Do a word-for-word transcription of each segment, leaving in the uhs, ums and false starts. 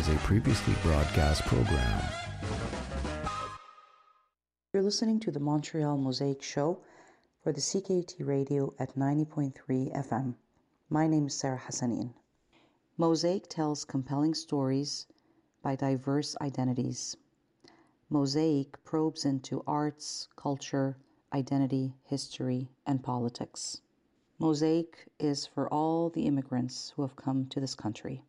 was a previously broadcast program. You're listening to the Montreal Mosaic Show for the C K T Radio at ninety point three F M. My name is Sarah Hassanin. Mosaic tells compelling stories by diverse identities. Mosaic probes into arts, culture, identity, history, and politics. Mosaic is for all the immigrants who have come to this country.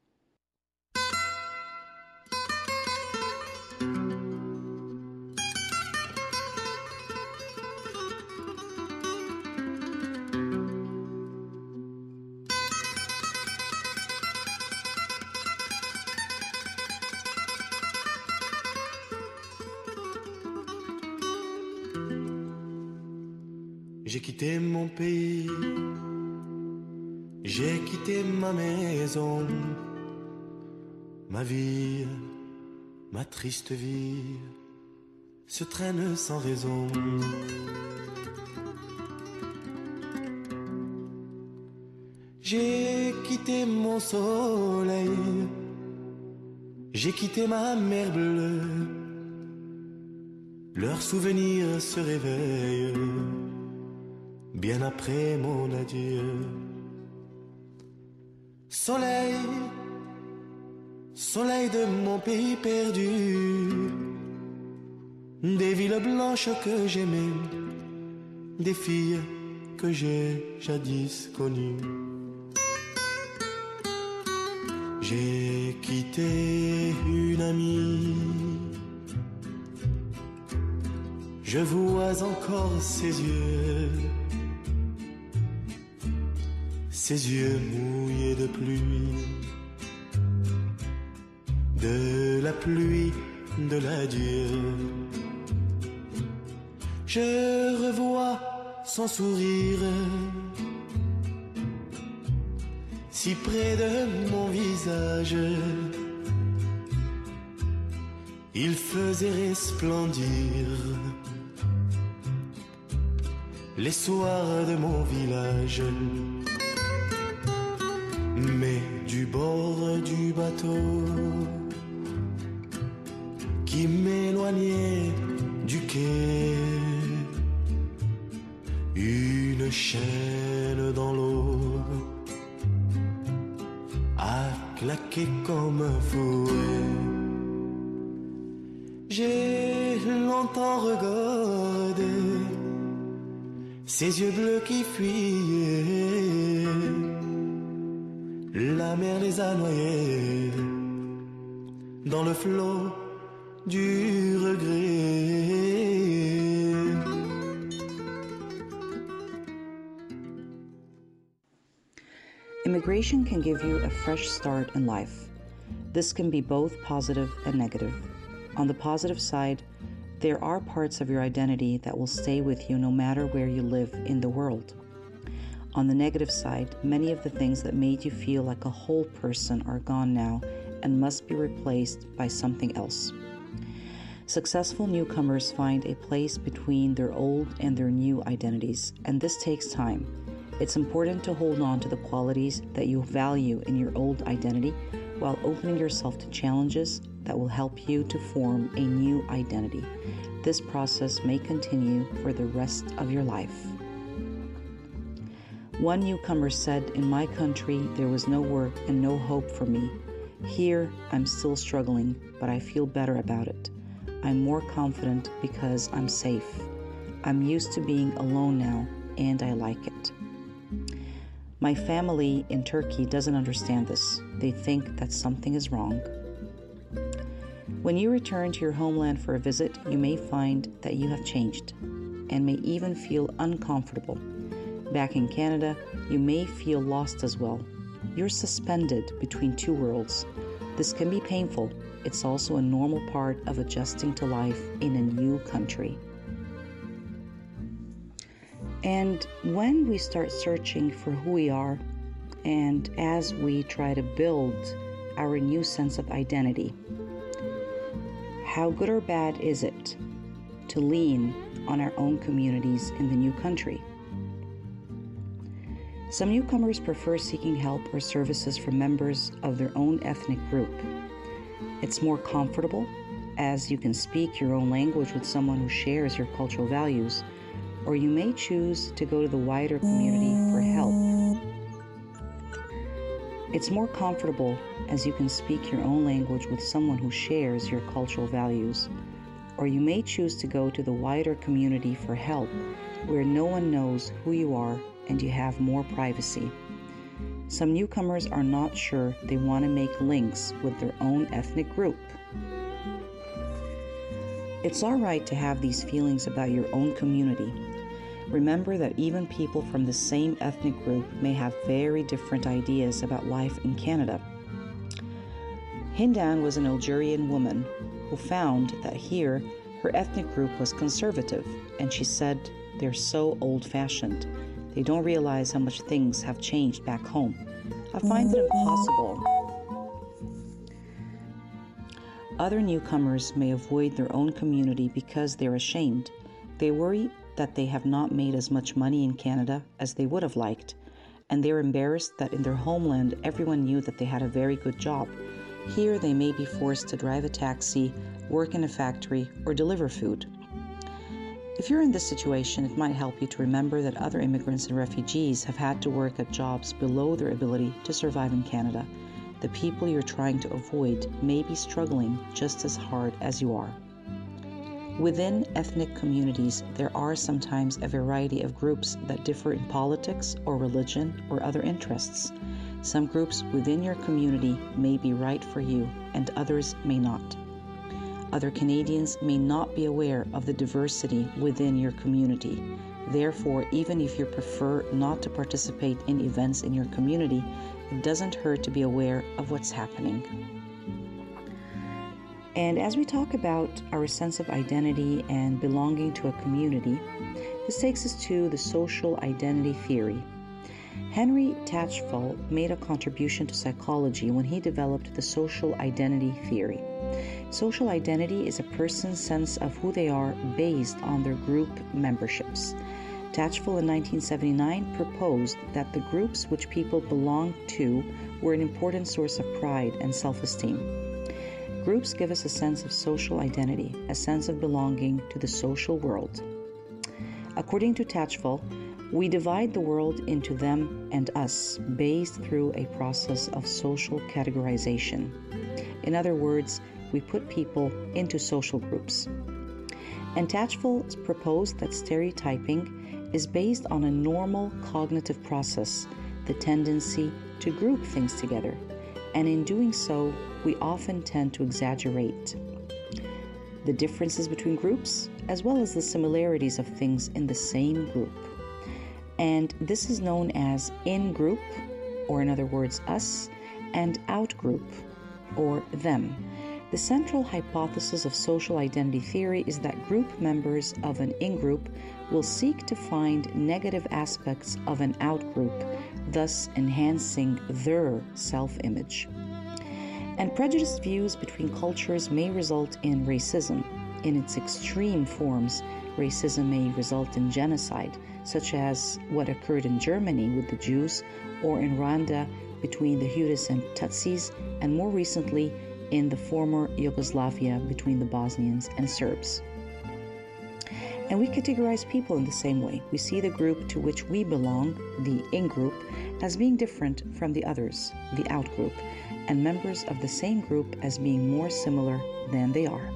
J'ai quitté mon pays, j'ai quitté ma maison, ma vie, ma triste vie se traîne sans raison. J'ai quitté mon soleil, j'ai quitté ma mer bleue, leurs souvenirs se réveillent bien après mon adieu. Soleil, soleil de mon pays perdu, des villes blanches que j'aimais, des filles que j'ai jadis connues. J'ai quitté une amie, je vois encore ses yeux, ses yeux mouillés de pluie, de la pluie de l'adieu. Je revois son sourire, si près de mon visage, il faisait resplendir les soirs de mon village. Mais du bord du bateau qui m'éloignait du quai, une chaîne dans l'eau a claqué comme un fouet. J'ai longtemps regardé ses yeux bleus qui fuyaient, la mer les a noyés dans le flot du regret. Immigration can give you a fresh start in life. This can be both positive and negative. On the positive side, there are parts of your identity that will stay with you no matter where you live in the world. On the negative side, many of the things that made you feel like a whole person are gone now and must be replaced by something else. Successful newcomers find a place between their old and their new identities, and this takes time. It's important to hold on to the qualities that you value in your old identity while opening yourself to challenges that will help you to form a new identity. This process may continue for the rest of your life. One newcomer said, "In my country, there was no work and no hope for me. Here, I'm still struggling, but I feel better about it. I'm more confident because I'm safe. I'm used to being alone now, and I like it." My family in Turkey doesn't understand this. They think that something is wrong. When you return to your homeland for a visit, you may find that you have changed and may even feel uncomfortable. Back in Canada, you may feel lost as well. You're suspended between two worlds. This can be painful. It's also a normal part of adjusting to life in a new country. And when we start searching for who we are, and as we try to build our new sense of identity, how good or bad is it to lean on our own communities in the new country? Some newcomers prefer seeking help or services from members of their own ethnic group. It's more comfortable, as you can speak your own language with someone who shares your cultural values, or you may choose to go to the wider community for help. It's more comfortable as you can speak your own language with someone who shares your cultural values, or you may choose to go to the wider community for help, where no one knows who you are and you have more privacy. Some newcomers are not sure they want to make links with their own ethnic group. It's all right to have these feelings about your own community. Remember that even people from the same ethnic group may have very different ideas about life in Canada. Hindan was an Algerian woman who found that here her ethnic group was conservative, and she said, "They're so old-fashioned. They don't realize how much things have changed back home. I find it impossible." Other newcomers may avoid their own community because they're ashamed. They worry that they have not made as much money in Canada as they would have liked, and they're embarrassed that in their homeland everyone knew that they had a very good job. Here they may be forced to drive a taxi, work in a factory, or deliver food. If you're in this situation, it might help you to remember that other immigrants and refugees have had to work at jobs below their ability to survive in Canada. The people you're trying to avoid may be struggling just as hard as you are. Within ethnic communities, there are sometimes a variety of groups that differ in politics or religion or other interests. Some groups within your community may be right for you, and others may not. Other Canadians may not be aware of the diversity within your community. Therefore, even if you prefer not to participate in events in your community, it doesn't hurt to be aware of what's happening. And as we talk about our sense of identity and belonging to a community, this takes us to the social identity theory. Henry Tachfel made a contribution to psychology when he developed the social identity theory. Social identity is a person's sense of who they are based on their group memberships. Tachfel in nineteen seventy-nine proposed that the groups which people belonged to were an important source of pride and self-esteem. Groups give us a sense of social identity, a sense of belonging to the social world. According to Tachfel, we divide the world into them and us based through a process of social categorization. In other words, we put people into social groups. And Tachfel proposed that stereotyping is based on a normal cognitive process, the tendency to group things together, and in doing so, we often tend to exaggerate the differences between groups as well as the similarities of things in the same group. And this is known as in-group, or in other words, us, and out-group, or them. The central hypothesis of social identity theory is that group members of an in-group will seek to find negative aspects of an out-group, thus enhancing their self-image. And prejudiced views between cultures may result in racism. In its extreme forms, racism may result in genocide, such as what occurred in Germany with the Jews, or in Rwanda between the Hutus and Tutsis, and more recently in the former Yugoslavia between the Bosnians and Serbs. And we categorize people in the same way. We see the group to which we belong, the in-group, as being different from the others, the out-group, and members of the same group as being more similar than they are.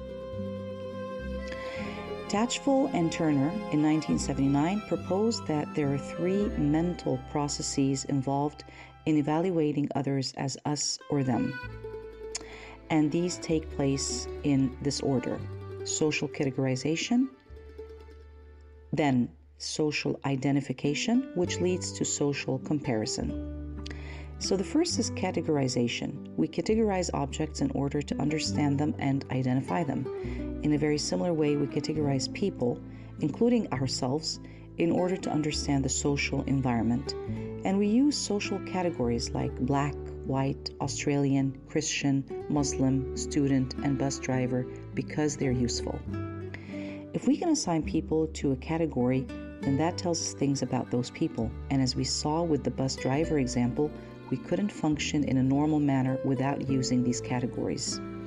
Tachfel and Turner in nineteen seventy-nine proposed that there are three mental processes involved in evaluating others as us or them. And these take place in this order: social categorization, then social identification, which leads to social comparison. So the first is categorization. We categorize objects in order to understand them and identify them. In a very similar way, we categorize people, including ourselves, in order to understand the social environment. And we use social categories like black, white, Australian, Christian, Muslim, student, and bus driver because they're useful. If we can assign people to a category, then that tells us things about those people. And as we saw with the bus driver example, we couldn't function in a normal manner without using these categories.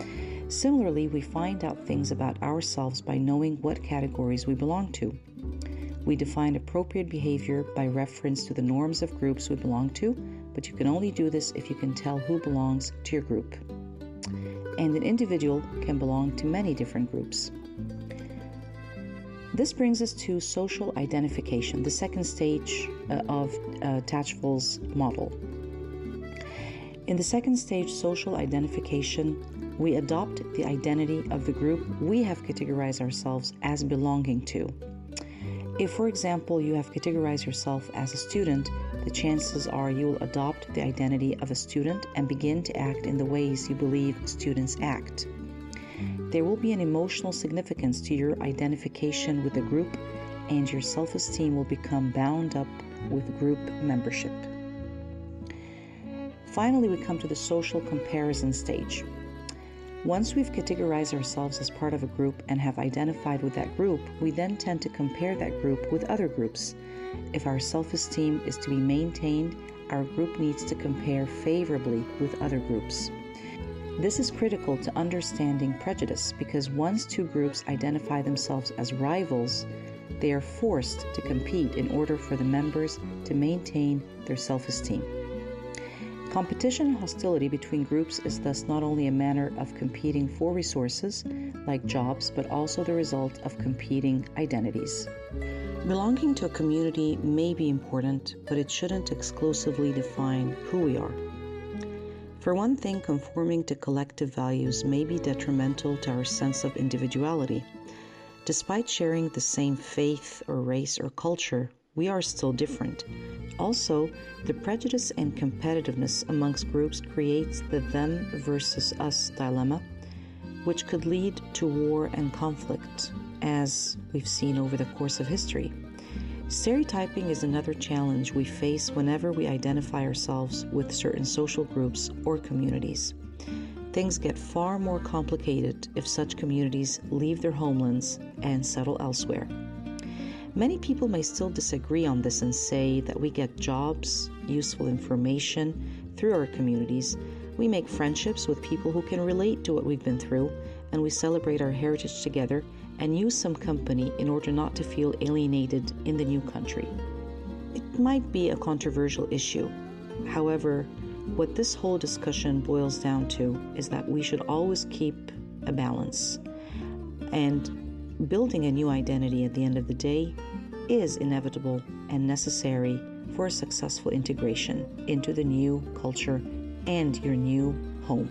Similarly, we find out things about ourselves by knowing what categories we belong to. We define appropriate behavior by reference to the norms of groups we belong to, but you can only do this if you can tell who belongs to your group. And an individual can belong to many different groups. This brings us to social identification, the second stage uh, of uh, Tachfel's model. In the second stage, social identification, we adopt the identity of the group we have categorized ourselves as belonging to. If, for example, you have categorized yourself as a student, the chances are you will adopt the identity of a student and begin to act in the ways you believe students act. There will be an emotional significance to your identification with the group, and your self-esteem will become bound up with group membership. Finally, we come to the social comparison stage. Once we've categorized ourselves as part of a group and have identified with that group, we then tend to compare that group with other groups. If our self-esteem is to be maintained, our group needs to compare favorably with other groups. This is critical to understanding prejudice because once two groups identify themselves as rivals, they are forced to compete in order for the members to maintain their self-esteem. Competition and hostility between groups is thus not only a matter of competing for resources, like jobs, but also the result of competing identities. Belonging to a community may be important, but it shouldn't exclusively define who we are. For one thing, conforming to collective values may be detrimental to our sense of individuality. Despite sharing the same faith or race or culture, we are still different. Also, the prejudice and competitiveness amongst groups creates the them versus us dilemma, which could lead to war and conflict, as we've seen over the course of history. Stereotyping is another challenge we face whenever we identify ourselves with certain social groups or communities. Things get far more complicated if such communities leave their homelands and settle elsewhere. Many people may still disagree on this and say that we get jobs, useful information through our communities, we make friendships with people who can relate to what we've been through, and we celebrate our heritage together and use some company in order not to feel alienated in the new country. It might be a controversial issue. However, what this whole discussion boils down to is that we should always keep a balance. And building a new identity at the end of the day is inevitable and necessary for a successful integration into the new culture and your new home.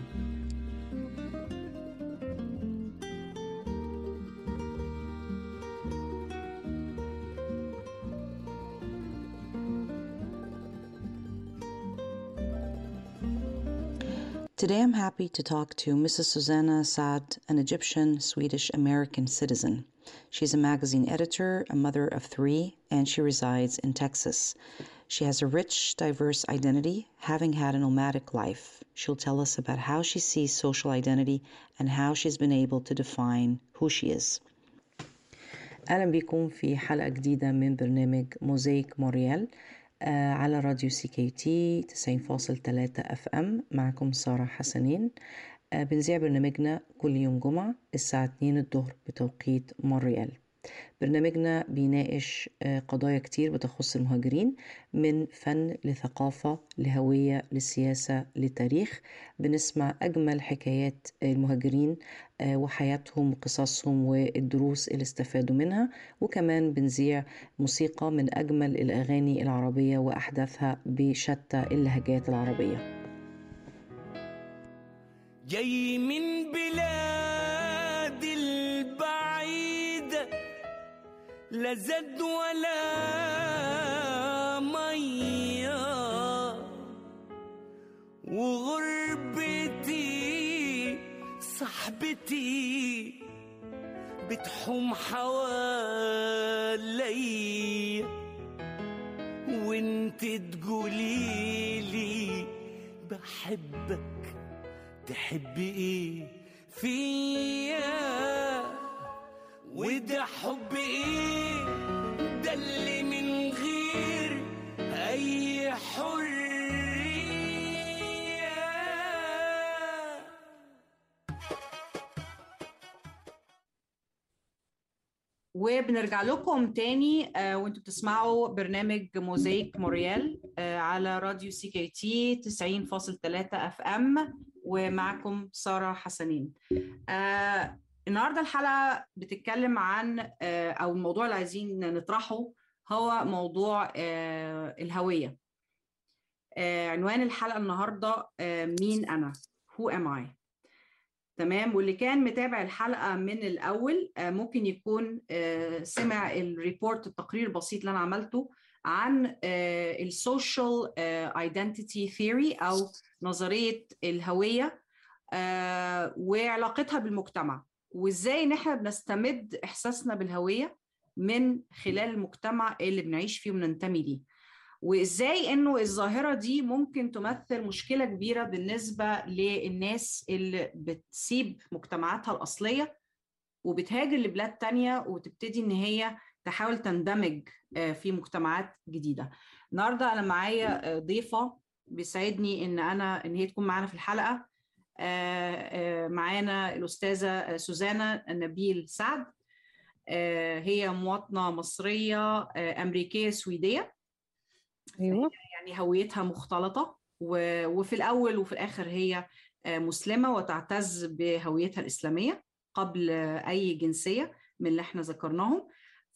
Today I'm happy to talk to Missus Susanna Saad, an Egyptian Swedish American citizen. She's a magazine editor, a mother of three, and she resides in Texas. She has a rich, diverse identity, having had a nomadic life. She'll tell us about how she sees social identity and how she's been able to define who she is. أهلا بكم في حلقة جديدة من برنامج موزايك مونريال آه على راديو سي كي تي تسعين فاصل ثلاثة اف ام. معكم سارة حسنين. آه بنذيع برنامجنا كل يوم جمعة الساعة اتنين الظهر بتوقيت مونريال. برنامجنا بيناقش آه قضايا كتير بتخص المهاجرين، من فن لثقافة لهوية لسياسة لتاريخ. بنسمع أجمل حكايات المهاجرين آه وحياتهم وقصصهم والدروس اللي استفادوا منها، وكمان بنذيع موسيقى من أجمل الأغاني العربية وأحداثها بشتى اللهجات العربية. جاي من بلاد البعيدة لا زاد ولا مية، وغربتي صاحبتي بتحوم حوالي، وانت تقوليلي بحبك تحبي ايه فيا، وده حب ايه ده اللي من غير اي حرية. وبنرجع لكم تاني آه، وانتوا بتسمعوا برنامج موزايك موريال آه، على راديو سي كي تي تسعين فاصل ثلاثة اف ام، ومعكم سارة حسنين. آه، النهارده الحلقة بتتكلم عن آه، او الموضوع اللي عايزين نطرحه هو موضوع آه، الهوية. آه، عنوان الحلقة النهارده آه، مين أنا؟ Who am I؟ تمام. واللي كان متابع الحلقة من الأول ممكن يكون سمع الريبورت، التقرير البسيط اللي أنا عملته عن السوشيال ايدنتيتي ثيوري أو نظرية الهوية وعلاقتها بالمجتمع، وإزاي نحن بنستمد إحساسنا بالهوية من خلال المجتمع اللي بنعيش فيه وننتمي ليه، وإزاي إنه الظاهرة دي ممكن تمثل مشكلة كبيرة بالنسبة للناس اللي بتسيب مجتمعاتها الأصلية وبتهاجر لبلاد تانية وتبتدي إن هي تحاول تندمج في مجتمعات جديدة. النهاردة أنا معايا ضيفة بيسعدني إن أنا إن هي تكون معانا في الحلقة. معانا الأستاذة سوزانا نبيل سعد، هي مواطنة مصرية أمريكية سويدية. أيوة. يعني هويتها مختلطة، وفي الأول وفي الآخر هي مسلمة وتعتز بهويتها الإسلامية قبل أي جنسية من اللي احنا ذكرناهم.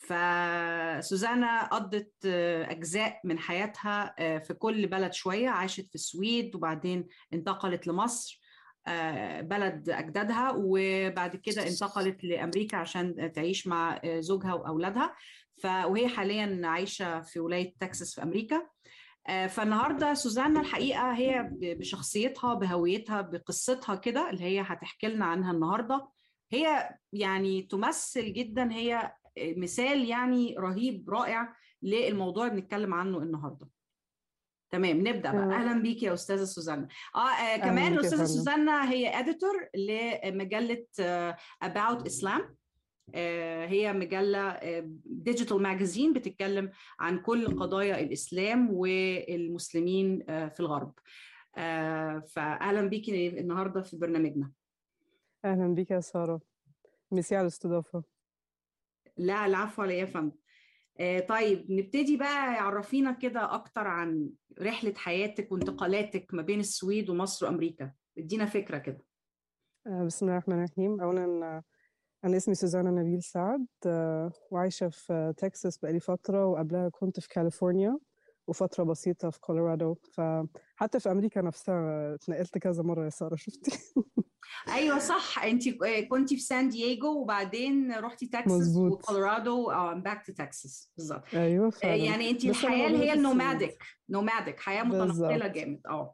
فسوزانا قضت أجزاء من حياتها في كل بلد شوية، عاشت في السويد وبعدين انتقلت لمصر بلد أجدادها، وبعد كده انتقلت لأمريكا عشان تعيش مع زوجها وأولادها. وهي حاليا عايشة في ولاية تكساس في أمريكا. فالنهاردة سوزانا الحقيقة هي بشخصيتها بهويتها بقصتها كده اللي هي هتحكي لنا عنها النهاردة، هي يعني تمثل جدا، هي مثال يعني رهيب رائع للموضوع اللي بنتكلم عنه النهاردة. تمام، نبدأ بقى. أهلا بيك يا أستاذة سوزانا. آه, آه كمان الأستاذة سوزانا هي editor لمجلة آه About Islam. آه هي مجلة ديجيتال ماجازين بتتكلم عن كل قضايا الإسلام والمسلمين آه في الغرب. آه فأهلا بيك النهاردة في برنامجنا. أهلا بيك يا سارة، ميرسي على الاستضافة. لا العفو على إيه يا فندم. آه طيب نبتدي بقى، عرفينا كده أكتر عن رحلة حياتك وانتقالاتك ما بين السويد ومصر وأمريكا، ادينا فكرة كده. آه بسم الله الرحمن الرحيم. أولا أنا اسمي سوزانا نبيل سعد، آه وعايشة في تكساس بقالي فترة، وقبلها كنت في كاليفورنيا وفترة بسيطة في كولورادو. فحتى في أمريكا نفسها اتنقلت كذا مرة يا سارة، شفتي؟ ايوه صح، انت كنتي في سان دييغو وبعدين رحتي تكساس وكولورادو او باك تو تكساس. بالظبط. ايوه فعلا. يعني انت الحياه اللي هي النوماديك نوماديك حياه متنقله جامد. اه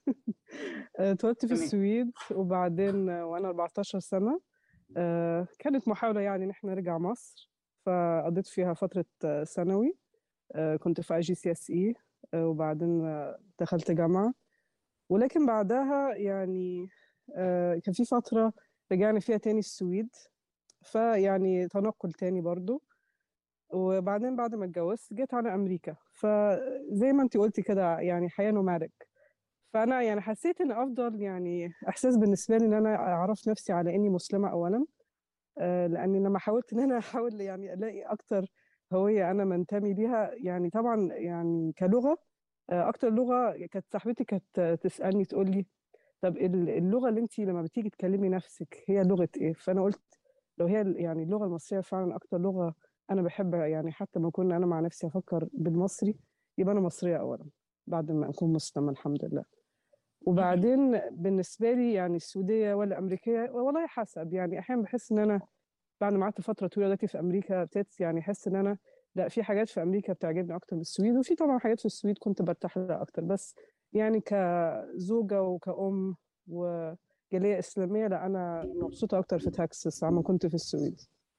اتولدت في السويد، وبعدين وانا أربعتاشر سنه كانت محاوله يعني ان احنا نرجع مصر، فقضيت فيها فتره ثانوي. كنت في اي جي سي اس اي، وبعدين دخلت جامعه، ولكن بعدها يعني كان في فترة رجعنا فيها تاني السويد، فيعني تنقل تاني برضو. وبعدين بعد ما اتجوزت جيت على أمريكا، فزي ما انتي قلتي كده يعني حياة نومادك. فأنا يعني حسيت إن أفضل يعني إحساس بالنسبة لي إن أنا أعرف نفسي على إني مسلمة أولا، لأني لما حاولت إن أنا أحاول يعني ألاقي أكتر هوية أنا منتمي ليها، يعني طبعا يعني كلغة، أكتر لغة كانت صاحبتي كانت تسألني تقول لي طب اللغة اللي انتي لما بتيجي تكلمي نفسك هي لغة ايه؟ فانا قلت لو هي يعني اللغة المصرية فعلا اكتر لغة انا بحبها، يعني حتى ما كنا انا مع نفسي افكر بالمصري، يبقى انا مصرية اولا بعد ما اكون مسلمة الحمد لله. وبعدين بالنسبة لي يعني السعودية ولا امريكية، والله حسب، يعني احيانا بحس ان انا بعد ما قعدت فترة طويلة دلوقتي في امريكا ابتديت يعني احس ان انا لا، في حاجات في امريكا بتعجبني اكتر من السويد، وفي طبعا حاجات في السويد كنت برتاح لها اكتر، بس يعني كزوجة وكأم وجالية إسلامية لا، أنا مبسوطة أكتر في تكساس عما كنت في السويد.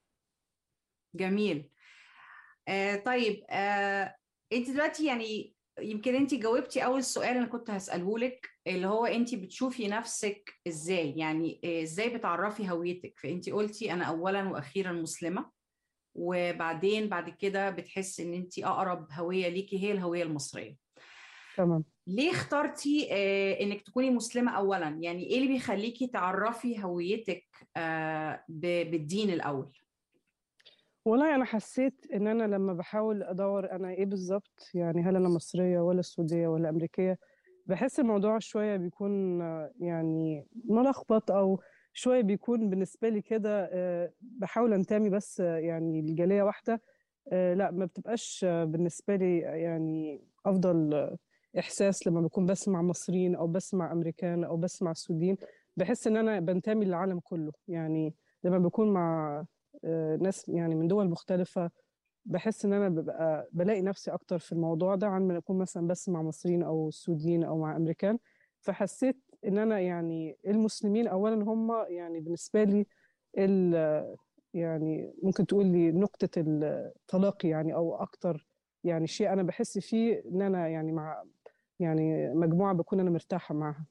جميل. آه طيب آه أنت دلوقتي يعني يمكن أنت جاوبتي أول سؤال أنا كنت هسأله لك، اللي هو أنت بتشوفي نفسك إزاي، يعني إزاي بتعرفي هويتك. فأنت قلتي أنا أولا وأخيرا مسلمة، وبعدين بعد كده بتحس إن أنت أقرب هوية ليكي هي الهوية المصرية. تمام. ليه اخترتي آه انك تكوني مسلمة اولا؟ يعني ايه اللي بيخليكي تعرفي هويتك آه بالدين الاول؟ والله أنا حسيت إن أنا لما بحاول أدور أنا إيه بالظبط، يعني هل أنا مصرية ولا سعودية ولا أمريكية، بحس الموضوع شوية بيكون آه، يعني ملخبط، أو شوية بيكون بالنسبة لي كده آه، بحاول أنتمي بس آه، يعني لجالية واحدة. آه، لا ما بتبقاش آه، بالنسبة لي يعني أفضل آه، إحساس لما بكون بسمع مصريين أو بسمع أمريكان أو بسمع سعوديين. بحس إن أنا بنتمي للعالم كله يعني. لما بكون مع آه، ناس يعني من دول مختلفة، بحس إن أنا ببقى بلاقي نفسي أكتر في الموضوع ده عن ما أكون مثلا بسمع مصريين أو سعوديين أو مع أمريكان. فحسيت إن أنا يعني المسلمين أولا هم يعني بالنسبة لي ال- يعني ممكن تقول لي نقطة التلاقي يعني، أو أكتر يعني شيء أنا بحس فيه إن أنا يعني مع يعني مجموعة بكون أنا مرتاحة معها.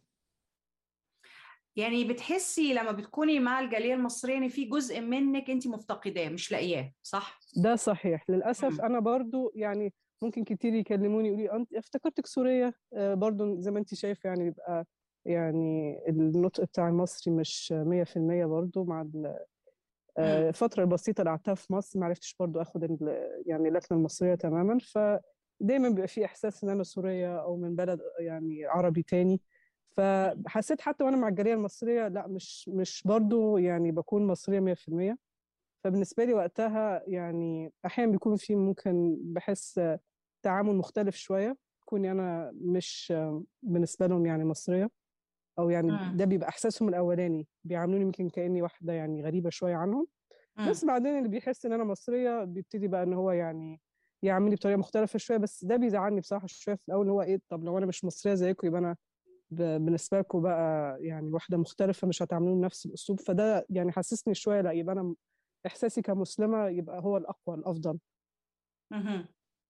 يعني بتحسي لما بتكوني مع الجالية المصرية ان في جزء منك انت مفتقداه مش لاقياه، صح؟ ده صحيح للأسف. مم. أنا برضو يعني ممكن كتير يكلموني يقولي أنت افتكرتك سورية. آه، برضو زي ما أنت شايف يعني بيبقى يعني النطق بتاع المصري مش مية في المية برضو مع ال- مم. آه، الفترة البسيطة اللي قعدتها في مصر ما عرفتش برضو أخد ال- يعني اللكنة المصرية تماما. فدايما بيبقى في إحساس إن أنا سورية أو من بلد يعني عربي تاني. فحسيت حتى وأنا مع الجالية المصرية لا مش مش برضو يعني بكون مصرية مية في المية. فبالنسبة لي وقتها يعني أحيانا بيكون في ممكن بحس تعامل مختلف شوية، كوني أنا مش بالنسبة لهم يعني مصرية، أو يعني مم. ده بيبقى إحساسهم الأولاني، بيعاملوني يمكن كأني واحدة يعني غريبة شوية عنهم. مم. بس بعدين اللي بيحس إن أنا مصرية بيبتدي بقى إن هو يعني يعاملني بطريقة مختلفة شوية. بس ده بيزعلني بصراحة شوية في الأول، هو إيه طب لو أنا مش مصرية زيكم يبقى أنا ب- بالنسبة لكم بقى يعني واحدة مختلفة مش هتعاملوني نفس الأسلوب. فده يعني حسسني شوية لا يبقى أنا إحساسي كمسلمة يبقى هو الأقوى الأفضل. مم.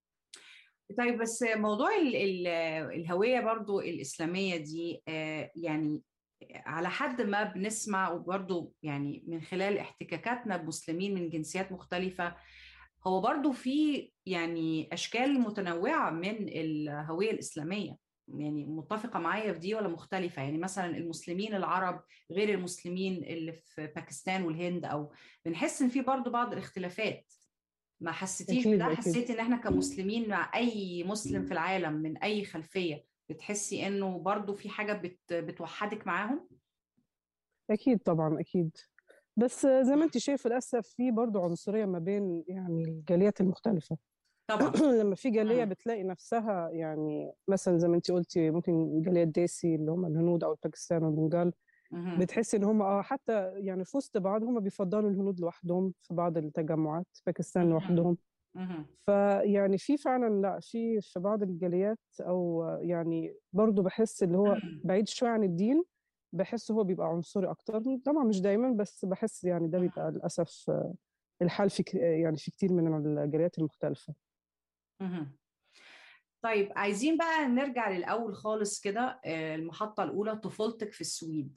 طيب بس موضوع ال ال الهوية برضو الإسلامية دي آه، يعني على حد ما بنسمع، وبرضو يعني من خلال احتكاكاتنا بمسلمين من جنسيات مختلفة، هو برضو في يعني أشكال متنوعة من الهوية الإسلامية. يعني متفقة معايا في دي ولا مختلفة؟ يعني مثلا المسلمين العرب غير المسلمين اللي في باكستان والهند، أو بنحس إن في برضو بعض الاختلافات. ما حسيتيش بده؟ أكيد أكيد. حسيتي ان احنا كمسلمين مع اي مسلم في العالم من اي خلفية بتحسي انه برضو في حاجة بت بتوحدك معاهم؟ أكيد طبعا أكيد. بس زي ما أنت شايف للأسف في برضو عنصرية ما بين يعني الجاليات المختلفة. طبعا. لما في جالية مم. بتلاقي نفسها يعني مثلا زي ما أنت قلتي ممكن جالية ديسي اللي هم الهنود أو الباكستان والبنغال، مم. بتحس ان هم اه حتى يعني في وسط بعض هم بيفضلوا الهنود لوحدهم في بعض التجمعات، باكستان مم. لوحدهم. مم. فيعني في فعلا لا في في بعض الجاليات او يعني برضو بحس اللي هو مم. بعيد شويه عن الدين، بحس هو بيبقى عنصري اكتر. طبعا مش دايما بس بحس يعني ده بيبقى للاسف الحال في ك- يعني في كتير من الجاليات المختلفه. مم. طيب عايزين بقى نرجع للأول خالص كده، آه، المحطة الأولى طفولتك في السويد.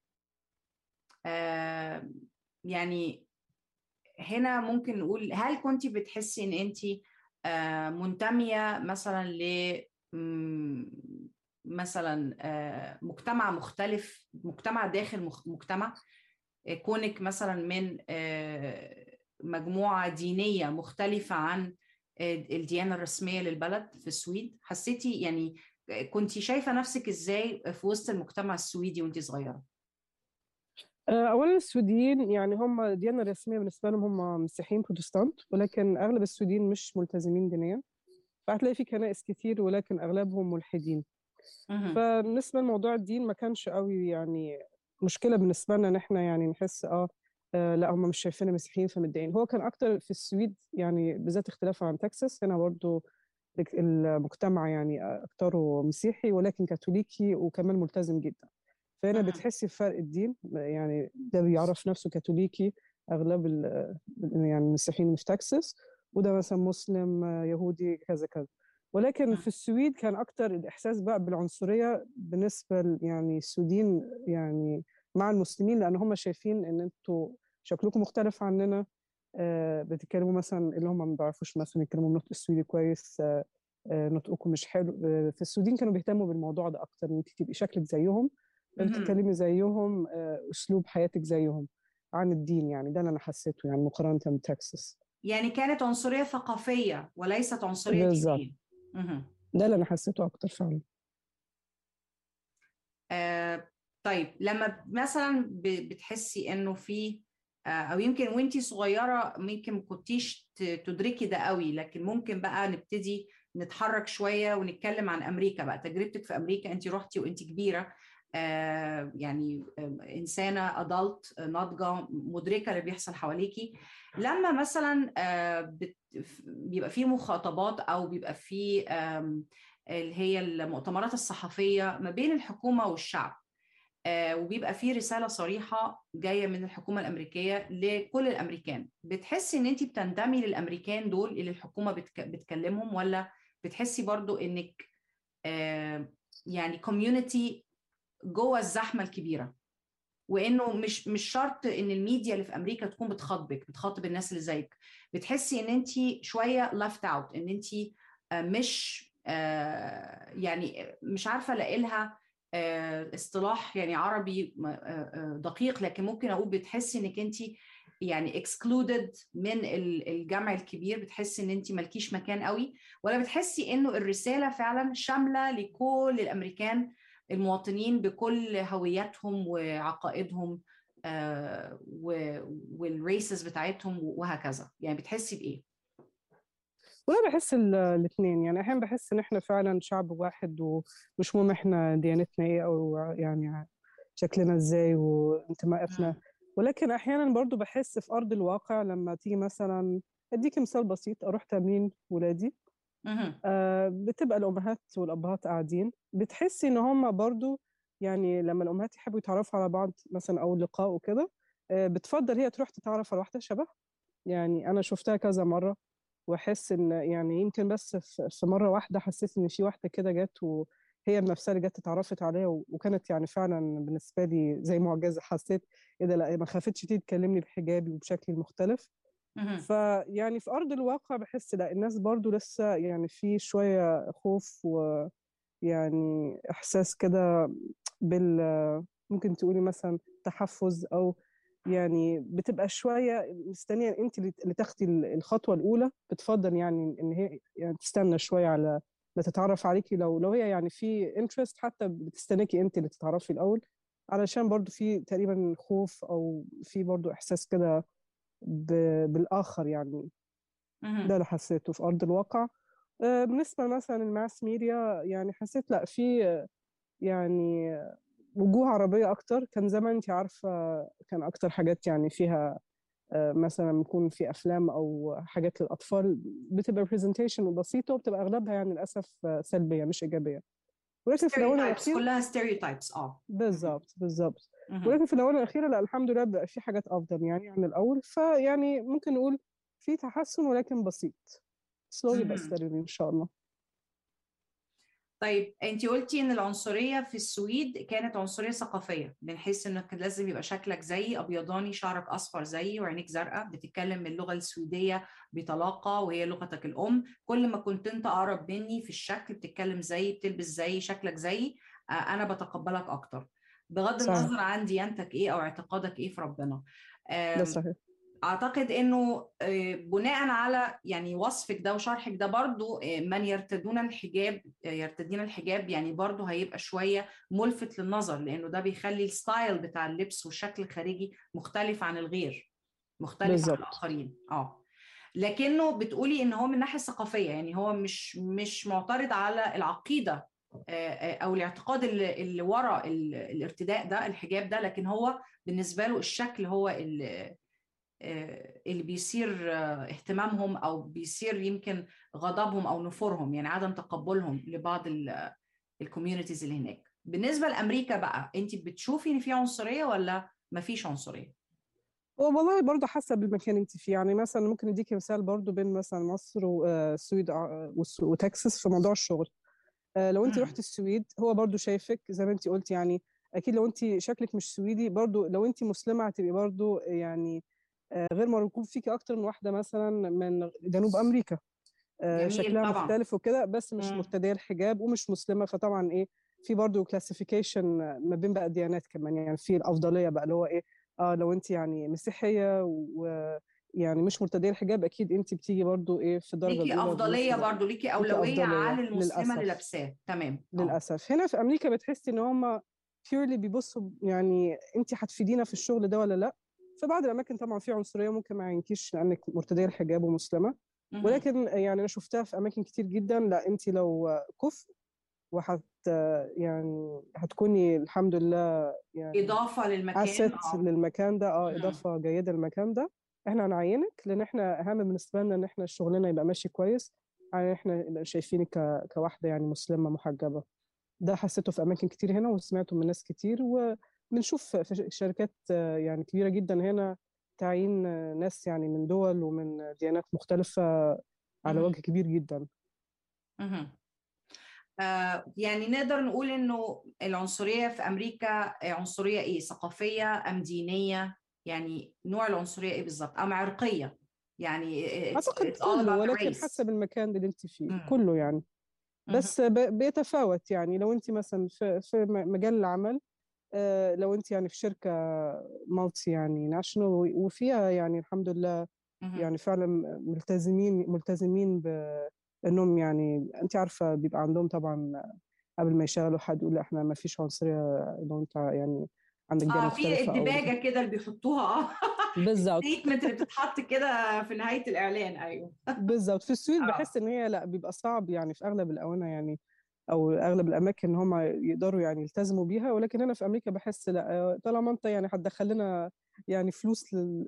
آه، يعني هنا ممكن نقول هل كنت بتحسي ان انت آه، منتمية مثلا ل مم، مثلا آه، مجتمع مختلف، مجتمع داخل مخ- مجتمع، آه، كونك مثلا من آه، مجموعة دينية مختلفة عن آه، الديانة الرسمية للبلد في السويد؟ حسيتي يعني كنت شايفة نفسك ازاي في وسط المجتمع السويدي وانت صغيرة؟ آه، اولا السويديين يعني هم الديانه الرسميه بالنسبه لهم هم مسيحيين بروتستانت، ولكن اغلب السويديين مش ملتزمين دينيا. فهتلاقي في كنائس كتير ولكن اغلبهم ملحدين. مهم. فبالنسبه لموضوع الدين ما كانش قوي يعني مشكله بالنسبه لنا ان احنا يعني نحس اه, آه لا هم مش شايفيننا مسيحيين فمتضايقين. هو كان اكتر في السويد يعني بالذات اختلافا عن تكساس. هنا برضو المجتمع يعني اكتره مسيحي ولكن كاثوليكي وكمان ملتزم جدا. فهنا مهم. بتحسي بفرق الدين يعني. ده بيعرف نفسه كاثوليكي اغلب ال- يعني المسيحيين اللي في تكساس، وده مثلا مسلم آه، يهودي كذا كذا. ولكن في السويد كان اكتر الاحساس بقى بالعنصريه بالنسبه ل- يعني السويدين يعني مع المسلمين، لان هم شايفين ان انتوا شكلكم مختلف عننا. آه، بتتكلموا مثلا اللي هم ما بيعرفوش مثلا يتكلموا بنطق السويدي كويس. آه، آه، نطقكم مش حلو. آه، في السويدين كانوا بيهتموا بالموضوع ده اكتر، ان انت تبقي شكلك زيهم، مهم. بتتكلمي زيهم، آه، اسلوب حياتك زيهم عن الدين. يعني ده اللي انا حسيته يعني مقارنه بتكساس. يعني كانت عنصرية ثقافية وليست عنصرية بالظبط، دينية. مهم. ده اللي انا حسيته اكتر فعلا. آه طيب لما مثلا ب- بتحسي انه في آه او يمكن وانتي صغيرة ممكن ما كنتيش ت- تدركي ده قوي، لكن ممكن بقى نبتدي نتحرك شوية ونتكلم عن امريكا بقى. تجربتك في امريكا، انتي رحتي وانتي كبيرة، آه يعني آه انسانة ادلت ناضجة مدركة اللي بيحصل حواليكي. لما مثلا آه بت- بيبقى في مخاطبات او بيبقى في آم، اللي هي المؤتمرات الصحفية ما بين الحكومة والشعب، آه، وبيبقى فيه رسالة صريحة جاية من الحكومة الأمريكية لكل الأمريكان، بتحسي إن أنت بتنتمي للأمريكان دول اللي الحكومة بتك... بتكلمهم، ولا بتحسي برضو إنك آه، يعني كوميونتي جوه الزحمة الكبيرة، وإنه مش مش شرط إن الميديا اللي في أمريكا تكون بتخاطبك بتخاطب الناس اللي زيك، بتحسي إن أنت شوية left out، إن أنت آه، مش آه، يعني مش عارفة ألاقي لها آه، اصطلاح يعني عربي آه، آه، دقيق، لكن ممكن أقول بتحسي إنك أنت يعني excluded من ال- الجمع الكبير، بتحسي إن أنت مالكيش مكان قوي، ولا بتحسي إنه الرسالة فعلا شاملة لكل الأمريكان المواطنين بكل هوياتهم وعقائدهم آه، و- والريسز بتاعتهم وهكذا؟ يعني بتحسي بإيه؟ وانا بحس الاثنين، يعني احيانا بحس ان احنا فعلا شعب واحد، ومش مهم احنا ديانتنا ايه او يعني شكلنا ازاي وانتماءاتنا. مم. ولكن احيانا برضو بحس في ارض الواقع لما تيجي مثلا، اديكي مثال بسيط، اروح تمرين ولادي، مهم. آه، بتبقى الامهات والابهات قاعدين، بتحسي ان هم برضو يعني لما الامهات يحبوا يتعرفوا على بعض مثلا او لقاء وكده، آه، بتفضل هي تروح تتعرف على واحده شبه. يعني انا شفتها كذا مره، واحس ان يعني يمكن بس في في مره واحده حسيت ان في واحده كده جت، وهي بنفسها اللي جت اتعرفت عليها، و- وكانت يعني فعلا بالنسبه لي زي معجزه. حسيت ايه ده، لا ما خافتش تيجي تكلمني بحجابي وبشكلي المختلف. مهم. فيعني في ارض الواقع بحس لا، الناس برضو لسه يعني في شويه خوف، ويعني احساس كده بال، ممكن تقولي مثلا تحفظ، او يعني بتبقى شويه مستنيه انت اللي اللي تاخدي الخطوه الاولى. بتفضل يعني ان هي يعني تستنى شويه على ما تتعرف عليكي، لو لو هي يعني في انترست، حتى بتستناكي انت اللي تتعرفي الاول، علشان برضو في تقريبا خوف او في برضو احساس كده ب- بالاخر يعني. ده مهم. اللي حسيته في ارض الواقع. آه، بالنسبه مثلا للماس ميديا، يعني حسيت لا، في يعني وجوه عربية أكتر. كان زمان أنت عارفة كان أكتر حاجات يعني فيها آه، مثلا بيكون في أفلام أو حاجات للأطفال بتبقى برزنتيشن بسيطة، وبتبقى أغلبها يعني للأسف آه، سلبية مش إيجابية. ولكن في الآونة ستيريوتايبس، الأخيرة، كلها ستيريوتايبس. اه. مهم. بالظبط بالظبط، مهم. ولكن في الآونة الأخيرة لا، الحمد لله بقى في حاجات أفضل يعني عن الأول. فيعني ممكن نقول في تحسن ولكن بسيط، slowly but مهم. steadily إن شاء الله. طيب انت قلتي ان العنصريه في السويد كانت عنصريه ثقافيه، من حيث انك لازم يبقى شكلك زيي، ابيضاني، شعرك اصفر زيي، وعينيك زرقاء، بتتكلم اللغه السويديه بطلاقه وهي لغتك الام، كل ما كنت انت اقرب مني في الشكل، بتتكلم زيي، بتلبس زيي، شكلك زيي، آه، انا بتقبلك اكتر بغض صحيح، النظر عن ديانتك ايه او اعتقادك ايه في ربنا. ده آم، صحيح. اعتقد انه آه، بناء على يعني وصفك ده وشرحك ده برضو، آه، من يرتدون الحجاب آه، يرتدين الحجاب يعني برضو هيبقى شوية ملفت للنظر، لانه ده بيخلي الستايل بتاع اللبس والشكل الخارجي مختلف عن الغير، مختلف عن بالظبط الاخرين. اه. لكنه بتقولي ان هو من الناحية الثقافية، يعني هو مش مش معترض على العقيدة آه، آه، او الاعتقاد اللي, اللي وراء ال- الارتداء ده، الحجاب ده، لكن هو بالنسبة له الشكل هو اللي آه، اللي بيصير آه، اهتمامهم، او بيصير يمكن غضبهم او نفورهم، يعني عدم تقبلهم لبعض الكوميونيتيز اللي هناك. بالنسبه لامريكا بقى، انت بتشوفي ان في عنصريه ولا ما فيش عنصريه؟ هو والله برضه حسب المكان انت فيه. يعني مثلا ممكن اديكي مثال برضه بين مثلا مصر والسويد وتكساس في موضوع الشغل. آه، لو انت مم. رحت السويد هو برضه شايفك زي ما انت قلت يعني. اكيد لو انت شكلك مش سويدي، برضه لو انت مسلمه هتبقي برضه يعني آه، غير مرغوب فيكي اكتر من واحده مثلا من جنوب امريكا، آه، جميل شكلها طبعا. مختلف وكده، بس مش مم. مرتديه الحجاب ومش مسلمه. فطبعا ايه، في برضه كلاسيفيكيشن ما بين بقى الديانات كمان، يعني في الافضليه بقى اللي هو ايه، اه لو انت يعني مسيحيه يعني مش مرتديه الحجاب اكيد انت بتيجي برضو ايه في الدرجه ليكي الاولى افضليه بالنسبه، برضو، ليكي ليكي اولويه عن افضليه المسلمه اللي للاسف. لابساه. تمام. اه للاسف هنا في امريكا بتحسي ان هم بيورلي بيبصوا يعني انت هتفيدينا في الشغل ده ولا لا. في بعض الاماكن طبعا في عنصريه ممكن ما يعينكيش لانك مرتديه الحجاب ومسلمه، مهم. ولكن يعني انا شفتها في اماكن كتير جدا. لا انت لو كفء وحت يعني هتكوني الحمد لله يعني اضافه للمكان. اسيت اه للمكان ده، اه مهم. اضافه جيده للمكان ده. احنا هنعينك لان احنا اهم بالنسبه لنا ان احنا شغلنا يبقى ماشي كويس، يعني احنا نبقى شايفينك ك- كواحده يعني مسلمه محجبه. ده حسيته في اماكن كتير هنا وسمعته من ناس كتير، وبنشوف في شركات آه، يعني كبيره جدا هنا تعيين آه، ناس يعني من دول ومن ديانات مختلفه على مهم. وجه كبير جدا. مهم. آه يعني نقدر نقول انه العنصريه في امريكا آه، عنصريه ايه، ثقافيه ام دينيه؟ يعني نوع العنصريه ايه بالظبط، ام عرقيه؟ يعني it's, اعتقد it's all كله، about the ولكن race. حسب المكان اللي انت فيه مهم. كله يعني. مهم. بس ب- بيتفاوت يعني. لو انت مثلا في في م- مجال العمل، آه، لو انت يعني في شركه مالتي يعني ناشونال وفيها يعني الحمد لله مهم. يعني فعلا ملتزمين ملتزمين بانهم يعني انت عارفه بيبقى عندهم طبعا قبل ما يشغلوا حد يقول لا احنا ما فيش عنصريه لو انت يعني عندك ديانه اه في مختلفه او بت... الدباجه كده اللي بيحطوها اه بالظبط. الستيتمنت اللي بتتحط كده في نهايه الاعلان. ايوه. بالظبط في السويد اه بحس ان هي لا بيبقى صعب يعني في اغلب الاونه يعني او اغلب الاماكن ان هم يقدروا يعني يلتزموا بيها، ولكن انا في امريكا بحس لا طالما انت يعني هتدخل لنا يعني فلوس لل...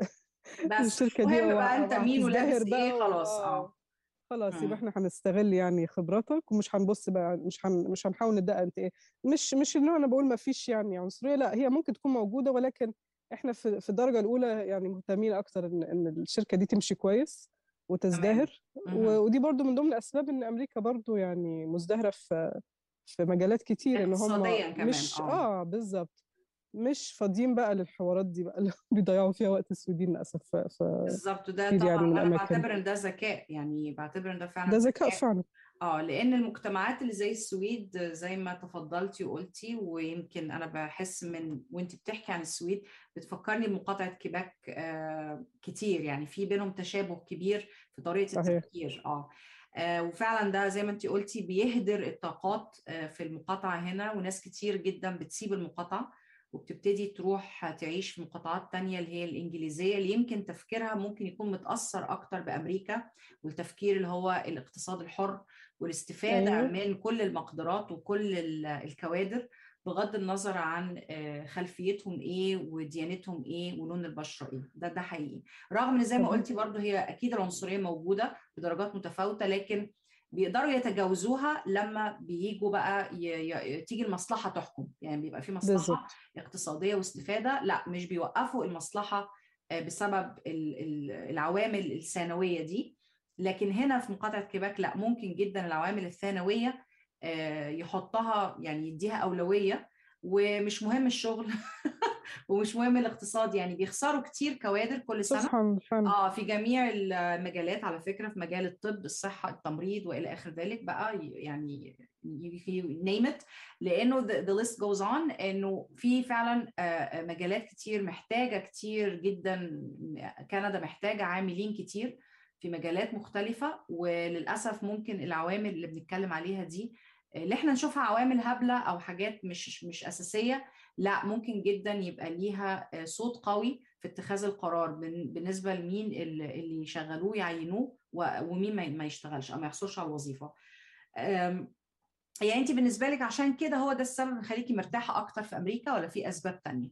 بس مش للشركه دي مهم بقى وه- انت مين وهتزدهر ولابس ايه، بقى و... خلاص. آه اه خلاص يبقى مم. احنا هنستغل يعني خبراتك ومش هنبص بقى، مش هن... مش هنحاول ندقق انت ايه. مش مش ان انا بقول ما فيش يعني عنصريه، لا هي ممكن تكون موجوده، ولكن احنا في في الدرجه الاولى يعني مهتمين اكتر ان ان الشركه دي تمشي كويس تمام. وتزدهر. و... مهم. ودي برضو من ضمن الاسباب ان امريكا برضو يعني مزدهره في في مجالات كتير، ان هم اقتصاديا كمان. مش اه اه بالظبط مش فاضيين بقى للحوارات دي بقى اللي بيضيعوا فيها وقت السويدين للاسف ف- ف- بالظبط. ده كتير يعني طبعا من انا الاماكن. بعتبر ان ده ذكاء، يعني بعتبر ان ده فعلا ده ذكاء ذكاء. فعلا. اه لان المجتمعات اللي زي السويد زي ما تفضلتي وقلتي، ويمكن انا بحس من وانت بتحكي عن السويد بتفكرني بمقاطعة كيباك آه كتير، يعني في بينهم تشابه كبير في طريقة صحيح. التفكير. اه آه، وفعلا ده زي ما انت قلتي بيهدر الطاقات آه، في المقاطعة هنا، وناس كتير جدا بتسيب المقاطعة وبتبتدي تروح تعيش في مقاطعات تانية اللي هي الإنجليزية، اللي يمكن تفكيرها ممكن يكون متأثر أكتر بأمريكا، والتفكير اللي هو الاقتصاد الحر والاستفادة ايوه من كل المقدرات وكل ال- الكوادر، بغض النظر عن آه، خلفيتهم ايه وديانتهم ايه ولون البشره ايه. ده ده حقيقي. رغم ان زي ما صحيح. قلتي برضو هي اكيد العنصريه موجوده بدرجات متفاوته، لكن بيقدروا يتجاوزوها لما بييجوا بقى ي... ي... تيجي المصلحه تحكم، يعني بيبقى في مصلحه بالظبط. اقتصاديه واستفاده، لا مش بيوقفوا المصلحه آه، بسبب ال- ال- العوامل الثانويه دي. لكن هنا في مقاطعه كيباك لا، ممكن جدا العوامل الثانويه آه، يحطها يعني يديها اولويه، ومش مهم الشغل ومش مهم الاقتصاد، يعني بيخسروا كتير كوادر كل سنه. سبحان فعلا. اه في جميع المجالات على فكره، في مجال الطب، الصحه، التمريض والى اخر ذلك بقى، يعني نيم ات، لانه the, the list goes on، انه في فعلا آه، آه، مجالات كتير محتاجه كتير جدا. كندا محتاجه عاملين كتير في مجالات مختلفه، وللاسف ممكن العوامل اللي بنتكلم عليها دي اللي احنا نشوفها عوامل هبله او حاجات مش مش اساسيه، لا ممكن جدا يبقى ليها آه، صوت قوي في اتخاذ القرار بن- بالنسبه لمين اللي اللي يشغلوه يعينوه و- ومين ما ما يشتغلش او ما يحصلش على الوظيفه. أم، يعني انت بالنسبه لك عشان كده هو ده السبب اللي يخليكي مرتاحه اكتر في امريكا، ولا في اسباب تانية؟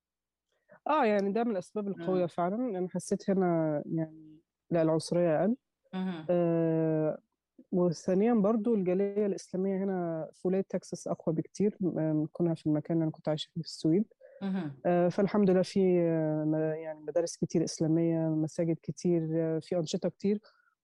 اه يعني ده من الاسباب القويه امم. فعلا. انا حسيت هنا يعني لا العنصريه اقل. امم. آه وثانيا برضو الجاليه الاسلاميه هنا في ولايه تكساس اقوى بكتير من كونها في المكان اللي انا كنت عايشه فيه في السويد. امم. آه فالحمد لله في آه م- يعني مدارس كتير اسلاميه، مساجد كتير، آه في انشطه كتير.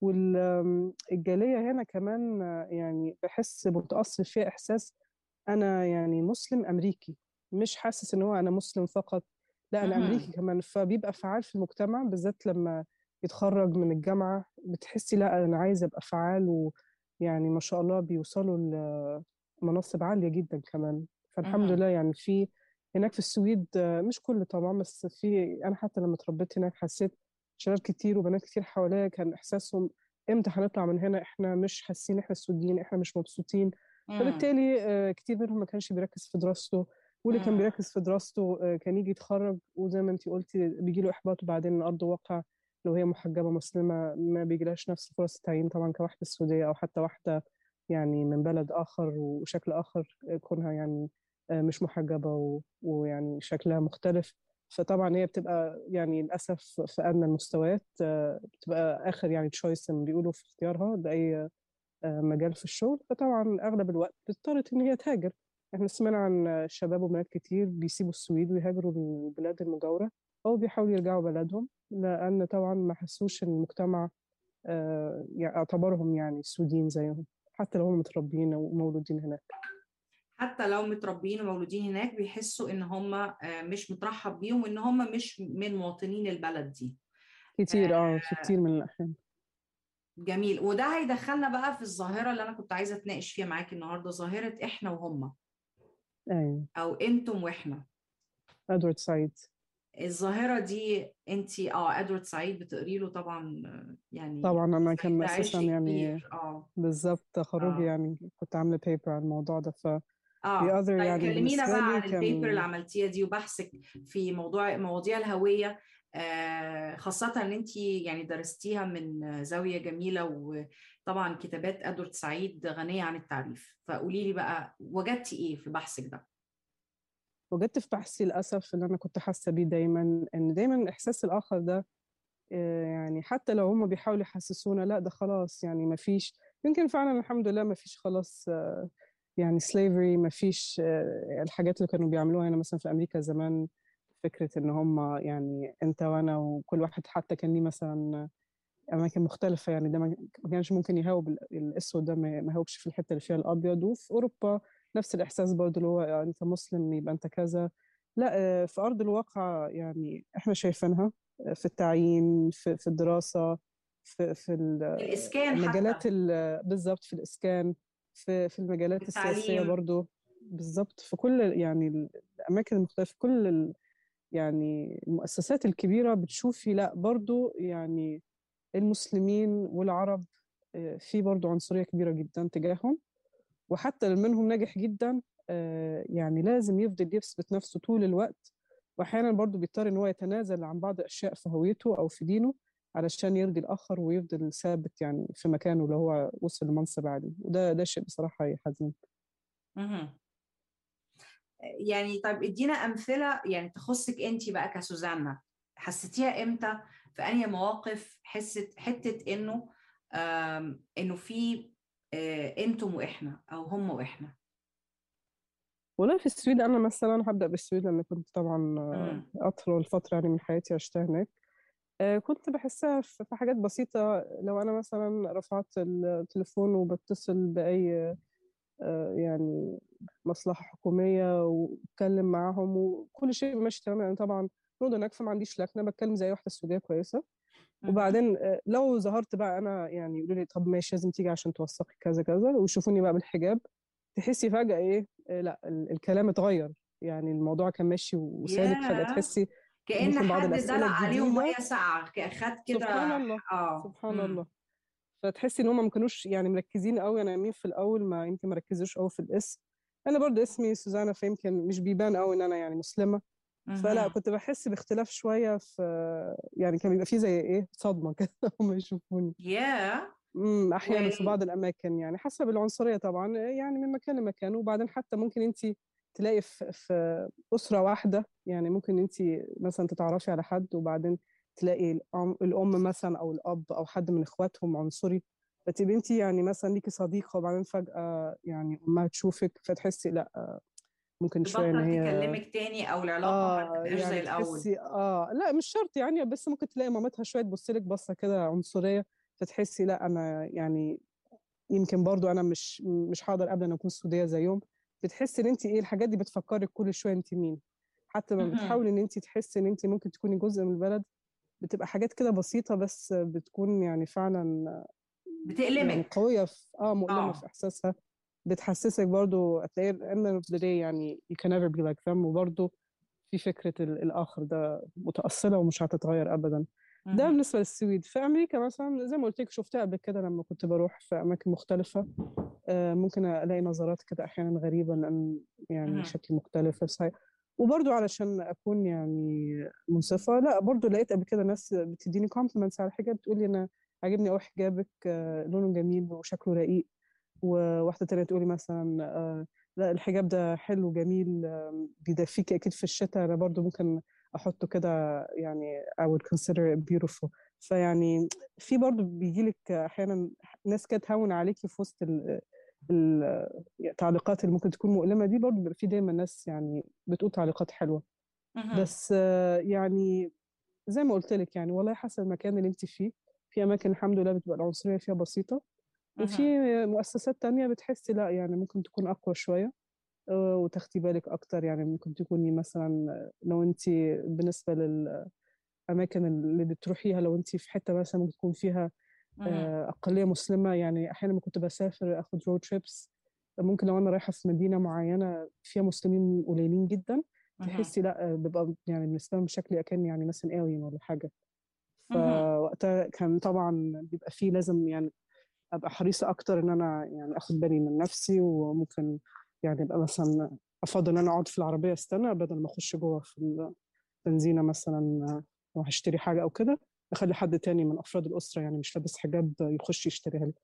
والجاليه هنا كمان آه يعني بحس متاثر فيها احساس انا يعني مسلم امريكي، مش حاسس ان هو انا مسلم فقط، لا انا امريكي امم. كمان. فبيبقى فعال في المجتمع بالذات لما يتخرج من الجامعة، بتحسي لا انا عايزة ابقى فعال. ويعني ما شاء الله بيوصلوا لمناصب عالية جدا كمان. فالحمد امم. لله يعني في هناك في السويد آه، مش كل طبعا، بس في انا حتى لما اتربيت هناك حسيت شباب كتير وبنات كتير حواليا كان إحساسهم إمتى هنطلع من هنا، إحنا مش حاسين إحنا سودين، إحنا مش مبسوطين. مم. فبالتالي آه، كتير منهم ما كانش بيركز في دراسته، واللي كان مم. بيركز في دراسته آه، كان يجي يتخرج وزي ما انتي قلتي بيجي له إحباط، وبعدين من أرض واقع لو هي محجبة مسلمة ما بيجيلهاش نفس فرص التعيين طبعا كواحدة سعودية أو حتى واحدة يعني من بلد آخر وشكل آخر، آه، كونها يعني آه، مش محجبة و- ويعني شكلها مختلف. فطبعا هي بتبقى يعني للأسف في أدنى المستويات، آه، بتبقى آخر يعني تشويس اللي بيقولوا في اختيارها لأي آه، مجال في الشغل. فطبعا أغلب الوقت بتضطرت إن هي تهاجر. احنا سمعنا عن شباب وبنات كتير بيسيبوا السويد ويهاجروا للبلاد المجاورة أو بيحاولوا يرجعوا بلدهم، لأن طبعا ما حسوش إن المجتمع آه، يعني اعتبرهم يعني سودين زيهم حتى لو هم متربيين ومولودين هناك. حتى لو متربيين ومولودين هناك بيحسوا ان هم آه، مش مترحب بيهم وان هم مش من مواطنين البلد دي. كتير اه في كتير من الأحيان. جميل. وده هيدخلنا بقى في الظاهرة اللي انا كنت عايزة اتناقش فيها معاكي النهاردة، ظاهرة احنا وهم أيوة. او انتم واحنا. أدوارد سعيد. الظاهرة دي انتي اه ادوارد سعيد بتقري له طبعا، آه، يعني طبعا أنا سعيد كان ده أساسا عشق يعني كبير. اه بالظبط تخرجي اه يعني كنت عاملة بيبر عن الموضوع ده. ف the اه other طيب يعني كلمينا بالنسبة بقى لي عن البيبر اللي كان عملتيها دي وبحثك في موضوع مواضيع الهوية، آه خاصة ان انت يعني درستيها من زاوية جميلة، وطبعا كتابات ادوارد سعيد غنية عن التعريف. فقولي لي بقى وجدتي ايه في بحثك ده؟ وجدت في بحثي للأسف اللي أنا كنت حاسة بيه دايما إن دايما إحساس الآخر ده آه، يعني حتى لو هم بيحاولوا يحسسونا لا ده خلاص يعني ما فيش، يمكن فعلا الحمد لله ما فيش خلاص آه، يعني slavery، ما فيش آه، الحاجات اللي كانوا بيعملوها هنا مثلا في أمريكا زمان، فكرة إن هم يعني أنت وأنا وكل واحد حتى كان ليه مثلا أماكن مختلفة، يعني ده ما ما كانش ممكن يهاوب ال- الأسود ده ما ما يهاوبش في الحتة اللي فيها الأبيض. وفي أوروبا نفس الإحساس برضه اللي هو يعني أنت مسلم يبقى أنت كذا. لا آه، في أرض الواقع يعني إحنا شايفينها آه، في التعيين، في في الدراسة، في في في الاسكان المجالات حتى، ال- بالظبط في الإسكان، في في في المجالات السياسية التعليم. برضه بالظبط، في كل يعني الأماكن المختلفة، في كل ال- يعني المؤسسات الكبيرة بتشوفي لا برضه يعني المسلمين والعرب آه، في برضو عنصرية كبيرة جدا تجاههم. وحتى اللي منهم ناجح جدا آه، يعني لازم يفضل يثبت نفسه طول الوقت، وأحيانا برضو بيضطر إن هو يتنازل عن بعض الأشياء في هويته أو في دينه علشان يرضي الآخر ويفضل ثابت يعني في مكانه اللي هو وصل لمنصب عالي. وده ده شيء بصراحة يحزن. مهم. يعني طيب ادينا امثله يعني تخصك انت بقى كسوزانا، حسيتيها امتى؟ في انهي مواقف حست حته انه آم، انه في آه، انتم واحنا او هم واحنا؟ والله في السويد أنا مثلا هبدأ بالسويد لأن كنت طبعا آه، مم. أطول فترة يعني من حياتي عشتها هناك. آه، كنت بحسها في في حاجات بسيطة. لو أنا مثلا رفعت التليفون وبتصل بأي آه، يعني مصلحة حكومية واتكلم معاهم وكل شيء ماشي تمام، يعني طبعا نقدر هناك فما عنديش لكنة، بتكلم زي واحدة سعودية كويسة. مهم. وبعدين آه، لو ظهرت بقى أنا يعني يقولوا لي طب ماشي لازم تيجي عشان توثقي كذا كذا ويشوفوني بقى بالحجاب، تحسي فجأة إيه آه، لا ال- الكلام اتغير. يعني الموضوع كان ماشي وسالك، فجأة ياه، تحسي كأن ممكن بعض حد الأسئلة دلق عليهم الجديدة. ميه ساقعه، كأخد كده. سبحان الله. اه سبحان الله. مم. فتحسي ان هم ما كانوش يعني مركزين قوي. انا يمين في الاول ما يمكن ما ركزوش قوي في الاسم. انا برضو اسمي سوزانا فيمكن مش بيبان قوي ان انا يعني مسلمه. فلا مهم. كنت بحس باختلاف شويه في يعني كان بيبقى فيه زي ايه صدمه كده هم يشوفوني. ياه. امم احيانا في وال... بعض الاماكن يعني حسب العنصريه طبعا يعني من مكان لمكان. وبعدين حتى ممكن انت تلاقي في, في اسره واحده يعني ممكن انت مثلا تتعرفي على حد وبعدين تلاقي الأم, الام مثلا او الاب او حد من اخواتهم عنصري، فتبقي انت يعني مثلا ليكي صديقه وبعدين فجاه يعني امها تشوفك فتحسي لا ممكن شويه ان تبطل هي تكلمك تاني او العلاقه ما اه تبقاش زي يعني الاول. تحسي اه لا مش شرط يعني، بس ممكن تلاقي مامتها شويه تبص لك بصه كده عنصريه فتحسي لا انا يعني يمكن برضو انا مش مش هقدر ابدا اكون سوديه زيهم. بتحسي ان انت ايه الحاجات دي بتفكرك كل شويه انت مين. حتى لما مهم. بتحاولي ان انت تحسي ان انت ممكن تكوني جزء من البلد بتبقى حاجات كده بسيطه بس بتكون يعني فعلا يعني بتألمك. قويه في اه مؤلمه في اه احساسها. بتحسسك برضو هتلاقي end of the day يعني you can never be like them. وبرضو في فكره ال- الاخر ده متاصله ومش هتتغير ابدا. ده مهم. بالنسبة للسويد. في أمريكا مثلا زي ما قلت لك شفتها قبل كده لما كنت بروح في أماكن مختلفة. آه، ممكن ألاقي نظرات كده أحيانا غريبة لأن يعني مهم. شكل مختلف صحيح. وبرضو علشان أكون يعني منصفة، لا برضو لقيت قبل كده ناس بتديني كومبلمنتس على حاجة، بتقولي أنا عاجبني أوي حجابك، آه، لونه جميل وشكله رقيق. وواحدة تانية تقولي مثلا آه، لا الحجاب ده حلو جميل، آه، بيدفيكي أكيد في الشتاء، أنا برضو ممكن أحطه كده يعني I would consider it beautiful. فيعني في برضو بيجيلك أحيانا ناس كده تهون عليكي في وسط ال- ال- التعليقات اللي ممكن تكون مؤلمة دي، برضو بيبقى في دايما ناس يعني بتقول تعليقات حلوة. مهم. بس آه، يعني زي ما قلت لك يعني والله حسب المكان اللي انت فيه. في أماكن الحمد لله بتبقى العنصرية فيها بسيطة، وفي مهم. مؤسسات تانية بتحسي لا يعني ممكن تكون أقوى شوية، آه، وتاخدي بالك أكتر. يعني ممكن تكوني مثلا لو أنت بالنسبة للأماكن اللي بتروحيها، لو أنت في حتة مثلا ممكن تكون فيها مهم. آه، أقلية مسلمة. يعني أحيانا لما كنت بسافر أخد رود تريبس، ممكن لو أنا رايحة في مدينة معينة فيها مسلمين قليلين جدا، مهم. تحسي لا آه، بيبقى يعني بالنسبة لهم شكلي أكن يعني مثلا alien ولا حاجة. مهم. فوقتها كان طبعا بيبقى فيه لازم يعني ابقى حريصه اكتر ان انا يعني اخد بالي من نفسي. وممكن يعني ابقى مثلا افضل ان انا اقعد في العربيه استنى بدل ما اخش جوه في البنزينه مثلا وهشتري حاجه او كده، اخلي حد تاني من افراد الاسره يعني مش لابس حجاب يخش يشتريها لي.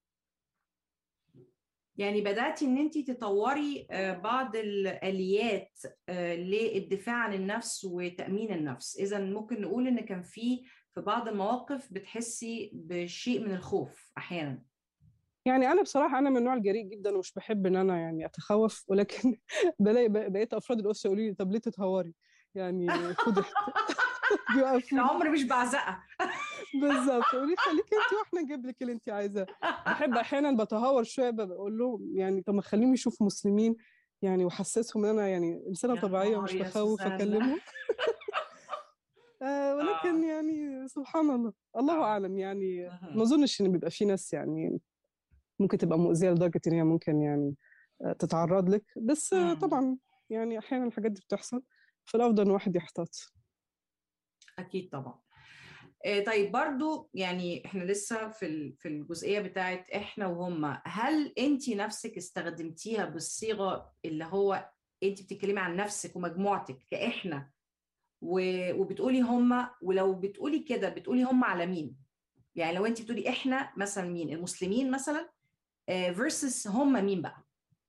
يعني بدأتي إن أنت تطوري آه، بعض الآليات آه، للدفاع عن النفس وتأمين النفس. إذا ممكن نقول إن كان في في بعض المواقف بتحسي بشيء من الخوف أحيانا. يعني انا بصراحه انا من النوع الجريء جدا ومش بحب ان انا يعني اتخوف، ولكن بلاقي بقيت افراد الاسره يقولوا لي طب ليه تتهوري، يعني خدي احت- بيوقفوني. العمر مش بعزقة. بالظبط، قولي خليكي انت واحنا نجيب لك اللي انت عايزاه. بحب احيانا بتهور شويه، بقول لهم يعني طب ما خليهم يشوفوا مسلمين يعني، وحسسهم ان انا يعني انسانه يا طبيعيه نهار مش يا بخوف سوزانا. اكلمهم. آه ولكن آه. يعني سبحان الله، الله آه. اعلم يعني. ما مهم. اظنش ان بيبقى في ناس يعني ممكن تبقى مؤذيه لدرجه ان هي ممكن يعني آه، تتعرض لك. بس آه مم. طبعا يعني احيانا الحاجات دي بتحصل، فالافضل ان الواحد يحتاط. أكيد طبعا. آه، طيب برضو يعني احنا لسه في ال- في الجزئية بتاعت احنا وهم. هل انت نفسك استخدمتيها بالصيغة اللي هو انت بتتكلمي عن نفسك ومجموعتك كاحنا و- وبتقولي هم؟ ولو بتقولي كده بتقولي هم على مين؟ يعني لو انت بتقولي احنا مثلا مين؟ المسلمين مثلا آه، versus هم مين بقى؟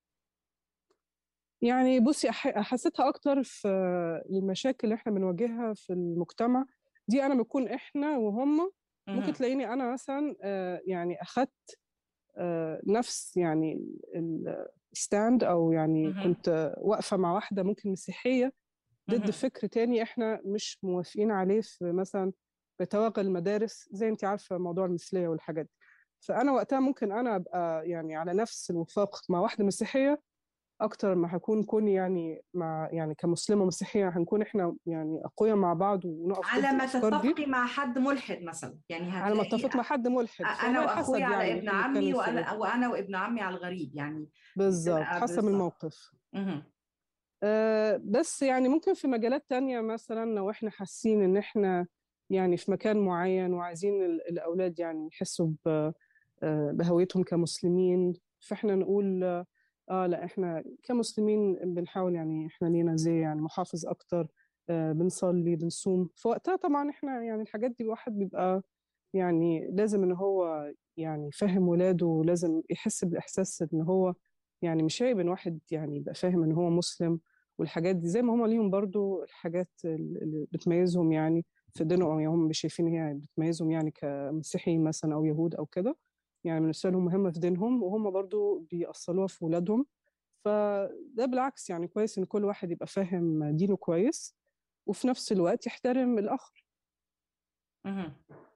يعني بصي أح- حسيتها اكتر في المشاكل اللي احنا بنواجهها في المجتمع دي. انا بكون احنا وهم. ممكن مهم. تلاقيني انا مثلا آه، يعني اخدت آه، نفس يعني الستاند، او يعني مهم. كنت واقفة مع واحدة ممكن مسيحية ضد مهم. فكر تاني احنا مش موافقين عليه في مثلا بتوغل المدارس، زي انت عارفة موضوع المثلية والحاجات دي. فانا وقتها ممكن انا ابقى يعني على نفس الوفاق مع واحدة مسيحية اكتر ما هكون كوني يعني مع يعني كمسلمه مسيحيه هنكون احنا يعني اقوياء مع بعض ونقف على ضد ما الافكار دي. تتفقي مع حد ملحد مثلا، يعني على ما هتلاقي اتفق مع حد ملحد، انا فوالله واخويا حسب على يعني ابن احنا بنتكلم عمي، في ايه. وانا وانا وابن عمي على الغريب يعني. بالظبط بتبقى حسب بالظبط. الموقف. مهم. أه بس يعني ممكن في مجالات تانية مثلا لو احنا حاسين ان احنا يعني في مكان معين وعايزين ال- الاولاد يعني يحسوا ب- آه، بهويتهم كمسلمين، فاحنا نقول اه لا احنا كمسلمين بنحاول يعني احنا لينا زي يعني محافظ اكتر، آه بنصلي بنصوم. فوقتها طبعا احنا يعني الحاجات دي الواحد بيبقى يعني لازم ان هو يعني فاهم ولاده، ولازم يحس بالاحساس ان هو يعني مش عيب ان واحد يعني يبقى فاهم ان هو مسلم. والحاجات دي زي ما هم ليهم برضو الحاجات اللي بتميزهم يعني في دينهم، او يعني هم مش شايفين هي بتميزهم يعني كمسيحيين مثلا او يهود او كده. يعني بالنسبه لهم مهمه في دينهم، وهم برضو بيأصلوها في ولادهم. فده بالعكس يعني كويس ان كل واحد يبقى فاهم دينه كويس، وفي نفس الوقت يحترم الاخر. مهم.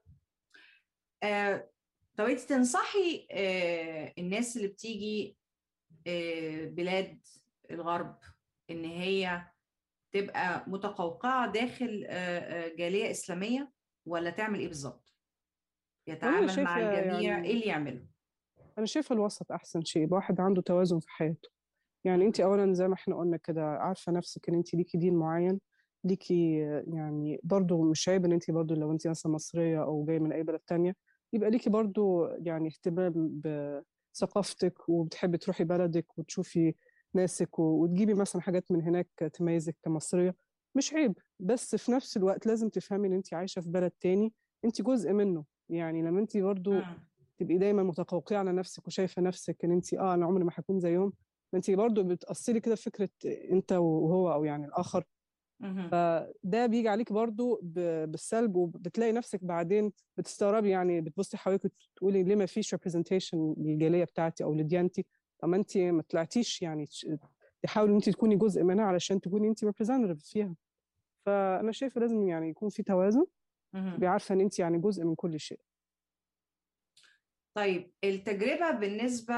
آه، طب انت تنصحي آه الناس اللي بتيجي آه بلاد الغرب ان هي تبقى متقوقعة داخل آه آه جالية إسلامية، ولا تعمل ايه بالظبط؟ والله انا يتعامل مع شايفه الجميع، ايه يعني اللي يعمله؟ انا شايفه الوسط احسن شيء، الواحد عنده توازن في حياته. يعني انت مهم. اولا زي ما احنا قلنا كده عارفه نفسك ان انت ليكي دين معين، ليكي يعني برضو مش عيب ان انت برضو لو انت مثلا مصرية او جاية من اي بلد تانية يبقى ليكي برضو يعني اهتمام بثقافتك وبتحبي تروحي بلدك وتشوفي ناسك و- وتجيبي مثلا حاجات من هناك تميزك كمصرية. مش عيب، بس في نفس الوقت لازم تفهمي ان انت عايشة في بلد تاني، انت جزء منه. يعني لما انت برضو مم. تبقي دايما متقوقعة على نفسك وشايفة نفسك ان انت اه انا عمري ما هكون زيهم، ما انت برضو بتأثري كده في فكرة انت وهو او يعني الاخر. مهم. فده بيجي عليك برضو ب- بالسلب، وبتلاقي نفسك بعدين بتستغربي، يعني بتبصي حواليك وتقولي ليه ما فيش representation للجالية بتاعتي او لديانتي. طب ما انت ما طلعتيش يعني تش- تحاولي ان انت تكوني جزء منها علشان تكوني انت representative فيها. فانا شايفه لازم يعني يكون في توازن، مهم. تبقي عارفه ان انت يعني جزء من كل شيء. طيب التجربة بالنسبة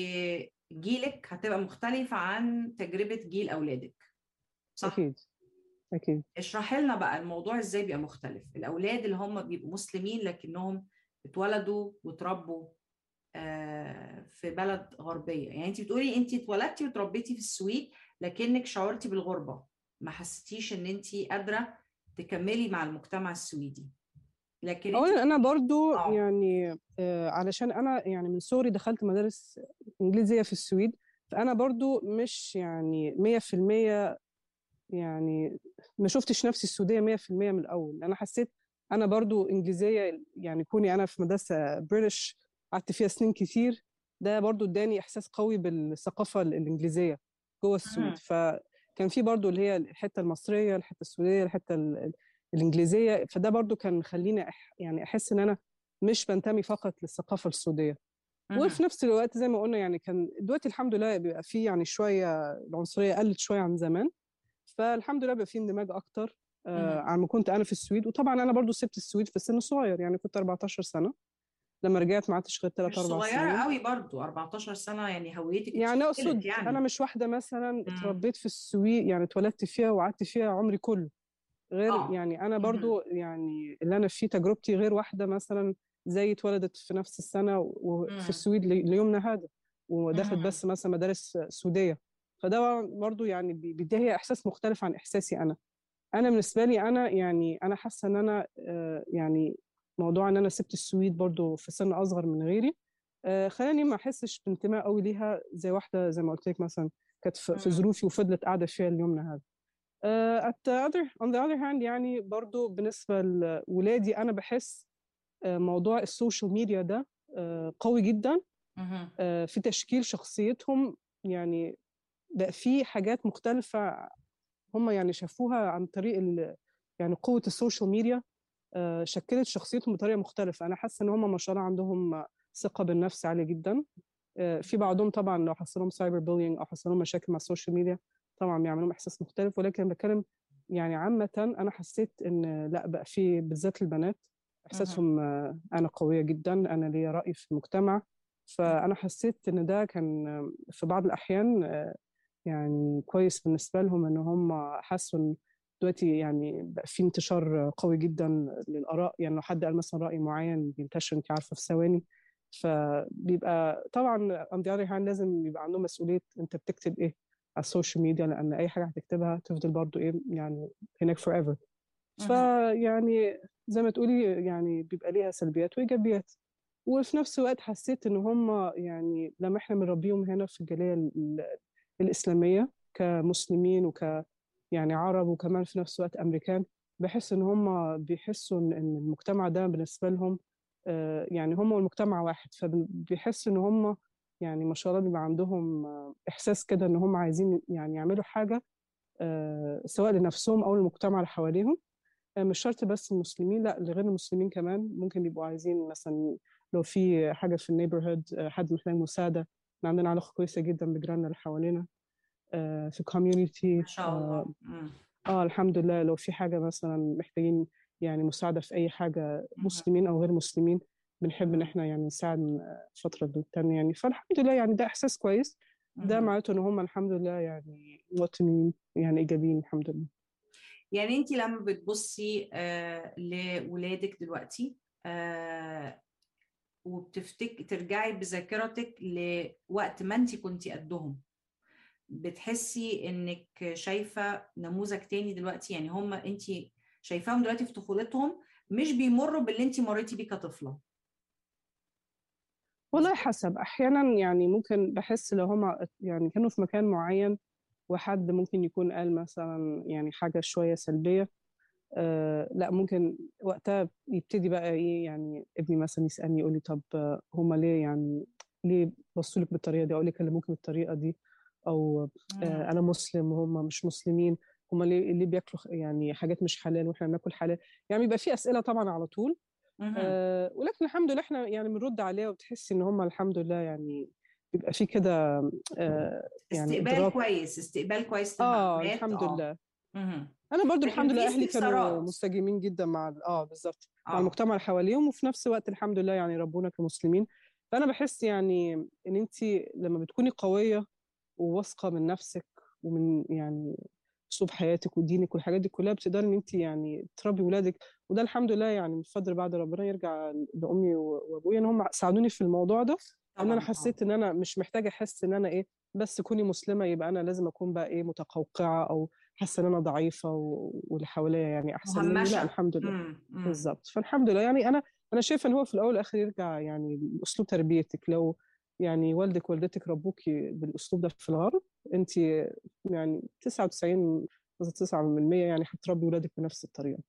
لجيلك هتبقى مختلفة عن تجربة جيل أولادك، صح؟ اكيد. اكيد. اشرح لنا بقى الموضوع ازاي بيبقى مختلف. الأولاد اللي هم بيبقوا مسلمين لكنهم اتولدوا وتربوا آه، في بلد غربية، يعني انت بتقولي انت اتولدتي وتربيتي في السويد لكنك شعرتي بالغربة، ما حسيتيش ان انت قادرة تكملي مع المجتمع السويدي، لكن انت اولا انا برضو اه يعني آه، علشان انا يعني من صغري دخلت مدارس انجليزيه في السويد، فانا برضو مش يعني مية في المية، يعني ما شفتش نفسي السودية مية في المية من الأول. أنا حسيت أنا برضو إنجليزية، يعني كوني أنا في مدرسة بريتش قعدت فيها سنين كتير، ده برضو اداني إحساس قوي بالثقافة الإنجليزية جوه السويد. مهم. فكان في برضو اللي هي الحتة المصرية، الحتة السودية، الحتة ال- ال- الإنجليزية. فده برضو كان مخليني أح يعني أحس إن أنا مش بنتمي فقط للثقافة السودية. مهم. وفي نفس الوقت زي ما قلنا يعني كان دلوقتي الحمد لله بيبقى في يعني شوية العنصرية قلت شوية عن زمان، فالحمد لله بقى في اندماج اكتر آه، مهم. عن ما كنت انا في السويد. وطبعا انا برضو سبت السويد في سن صغير، يعني كنت أربعتاشر سنه لما رجعت، ما قعدتش غير ثلاثة مش أربعة صغيرة سنين. قوي برضو، أربعتاشر سنة يعني هويتك يعني اتشكلت اقصد انا يعني. مش واحده مثلا مم. اتربيت في السويد يعني اتولدت فيها وقعدت فيها عمري كله، غير اه. يعني انا مهم. برضو يعني اللي انا فيه تجربتي غير واحده مثلا زي اتولدت في نفس السنه وفي مم. السويد لي- ليومنا هذا ودخلت مهم. بس مثلا مدارس سوديه. فده برضو يعني بي- بيديها احساس مختلف عن احساسي انا. انا بالنسبه لي انا يعني انا حاسه ان انا آه، يعني موضوع ان انا سبت السويد برضو في سن اصغر من غيري آه، خلاني ما احسش بانتماء قوي ليها زي واحده زي ما قلت لك مثلا كانت في في مم. ظروفي وفضلت قاعده فيها اليوم هذا. آه، at the other on the other hand يعني برضو بالنسبه لولادي انا بحس آه، موضوع السوشيال ميديا ده آه، قوي جدا مهم. آه، في تشكيل شخصيتهم. يعني بقى في حاجات مختلفه هم يعني شافوها عن طريق ال... يعني قوة السوشيال ميديا آه، شكلت شخصيتهم بطريقة مختلفة. أنا حاسة إن هم ما شاء الله عندهم ثقة بالنفس عالية جدا. آه، في بعضهم طبعا لو حصل لهم سايبر بولينج أو حصل لهم مشاكل مع السوشيال ميديا طبعا بيعمل لهم إحساس مختلف، ولكن بتكلم يعني عامة أنا حسيت إن لا بقى في بالذات البنات مهم. إحساسهم آه، أنا قوية جدا، أنا ليا رأي في المجتمع. فأنا حسيت إن ده كان آه، في بعض الأحيان آه، يعني كويس بالنسبة لهم إن هم حسوا إن دلوقتي يعني بقى في انتشار قوي جدا للآراء. يعني لو حد قال مثلا رأي معين بينتشر أنت عارفة في ثواني. فبيبقى طبعا on the other hand لازم يبقى عندهم مسؤولية أنت بتكتب إيه على السوشيال ميديا، لأن أي حاجة هتكتبها تفضل برضو إيه يعني هناك forever. مهم. فيعني زي ما تقولي يعني بيبقى ليها سلبيات وإيجابيات. وفي نفس الوقت حسيت ان هم يعني لما احنا بنربيهم هنا في الجاليه ال- الاسلاميه كمسلمين وك يعني عرب وكمان في نفس الوقت امريكان، بحس ان هم بيحسوا ان إن المجتمع ده بالنسبه لهم آه، يعني هم والمجتمع واحد. فبيحس ان هم يعني ما شاء الله بيبقى عندهم آه، احساس كده ان هم عايزين يعني يعملوا حاجه آه، سواء لنفسهم او للمجتمع اللي حواليهم. آه، مش شرط بس المسلمين، لا لغير المسلمين كمان ممكن يبقوا عايزين مثلا لو في حاجة في النيبرهود حد محتاج مساعدة. احنا عندنا علاقة كويسة جدا بجيراننا اللي حوالينا آه، في ما كوميونيتي. شاء اه الله. مم. آه، الحمد لله لو في حاجة مثلا محتاجين يعني مساعدة في أي حاجة مهم. مسلمين أو غير مسلمين بنحب إن مهم. احنا يعني نساعد من فترة للتانية. يعني فالحمد لله يعني ده إحساس كويس. ده مهم. معناته إن هم الحمد لله يعني مواطنين يعني إيجابيين الحمد لله. يعني انت لما بتبصي آه لولادك دلوقتي آه وبتفتك ترجعي بذاكرتك لوقت ما انت كنتي قدهم، بتحسي انك شايفة نموذج تاني دلوقتي؟ يعني هم انت شايفاهم دلوقتي في طفولتهم مش بيمروا باللي انت مريتي بيه كطفلة؟ والله حسب، احيانا يعني ممكن بحس لو هما يعني كانوا في مكان معين وحد ممكن يكون قال مثلا يعني حاجة شوية سلبية، آه لا ممكن وقتها يبتدي بقى ايه، يعني ابني مثلا يسألني يقول لي طب آه، هما ليه يعني ليه بصوا لك بالطريقة دي، او ليه كلموك بالطريقة دي، او آه انا مسلم وهم مش مسلمين، هما ليه ليه بياكلوا يعني حاجات مش حلال واحنا بناكل حلال. يعني بيبقى في أسئلة طبعا على طول. مهم. آه ولكن الحمد لله احنا يعني بنرد عليها، وبتحسي ان هم الحمد لله يعني بيبقى في كده آه يعني استقبال ادراك. كويس، استقبال كويس اه للمعلومات. الحمد اه. لله. مهم. انا برضو لكن الحمد في لله اهلي كانوا استفسارات. مستجيبين جدا مع ال- اه بالظبط مع اه. المجتمع اللي حواليهم، وفي نفس الوقت الحمد لله يعني ربونا كمسلمين. فانا بحس يعني ان انت لما بتكوني قويه وواثقه من نفسك ومن يعني اسلوب حياتك ودينك والحاجات دي كلها، بتقدري ان انت يعني تربي ولادك. وده الحمد لله يعني من فضل بعد ربنا يرجع لامي و- وابويا ان هم ساعدوني في الموضوع ده. ان انا طبعا. اه. حسيت ان انا مش محتاجه احس ان انا ايه بس كوني مسلمه يبقى انا لازم اكون بقى ايه متقوقعه او حاسه ان انا ضعيفه و- واللي حواليا يعني احسن مني. لا مهمشة. الحمد لله. امم امم بالظبط. فالحمد لله يعني انا انا شايفه ان هو في الاول والاخر يرجع يعني لاسلوب تربيتك. لو يعني والدك والدتك ربوكي بالاسلوب ده في الغرب، انت يعني تسعة وتسعين فاصلة تسعة بالمية يعني هتربي ولادك بنفس الطريقه.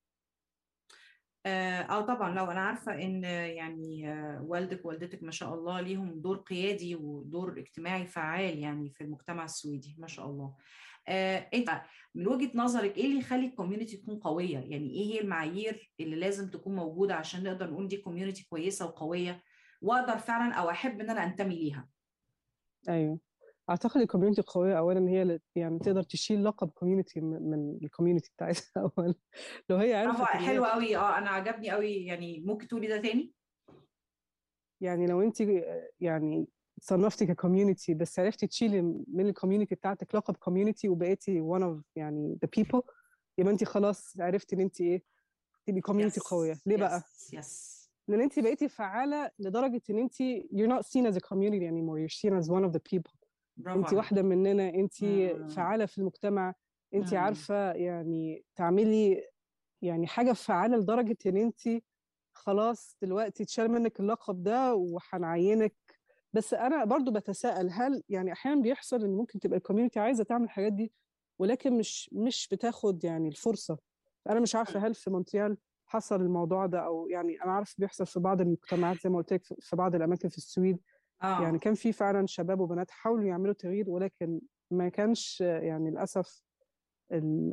اه. آه، طبعا. لو انا عارفة ان يعني آه، والدك ووالدتك ما شاء الله ليهم دور قيادي ودور اجتماعي فعال يعني في المجتمع السويدي ما شاء الله. آه، انت من وجهة نظرك ايه اللي يخلي الكوميونتي تكون قوية؟ يعني ايه هي المعايير اللي لازم تكون موجودة عشان نقدر نقول دي كوميونتي كويسة وقوية واقدر فعلا او احب ان انا انتمي ليها؟ ايوه. اعتقد الكوميونتي القويه اولا هي اللي يعني تقدر تشيل لقب كوميونتي من من الكوميونتي بتاعتها اولا. لو هي برافو، عرفت ان هي حلو قوي. اه، انا عجبني قوي. يعني ممكن تقولي ده تاني؟ يعني لو انت يعني صنفتي ككوميونتي بس عرفتي تشيلي من الكوميونتي بتاعتك لقب كوميونتي وبقيتي one of يعني the people، يبقى انت خلاص عرفتي ان انت ايه تبقي كوميونتي قويه. يس ليه بقى؟ يس يس. لان انت بقيتي فعاله لدرجه ان انت you're not seen as a community anymore, you're seen as one of the people. برافو انت عليك. واحده مننا، انت مم. فعاله في المجتمع، انت مم. عارفه يعني تعملي يعني حاجه فعاله لدرجه ان انت خلاص دلوقتي اتشال منك اللقب ده وهنعينك. بس انا برضو بتساءل هل يعني احيانا بيحصل ان ممكن تبقى الكوميونتي عايزه تعمل الحاجات دي ولكن مش مش بتاخد يعني الفرصه. انا مش عارفه هل في مونتريال حصل الموضوع ده، او يعني انا عارف بيحصل في بعض المجتمعات زي ما قلت لك في في بعض الاماكن في السويد. يعني اه. كان في فعلا شباب وبنات حاولوا يعملوا تغيير ولكن ما كانش يعني للاسف ال-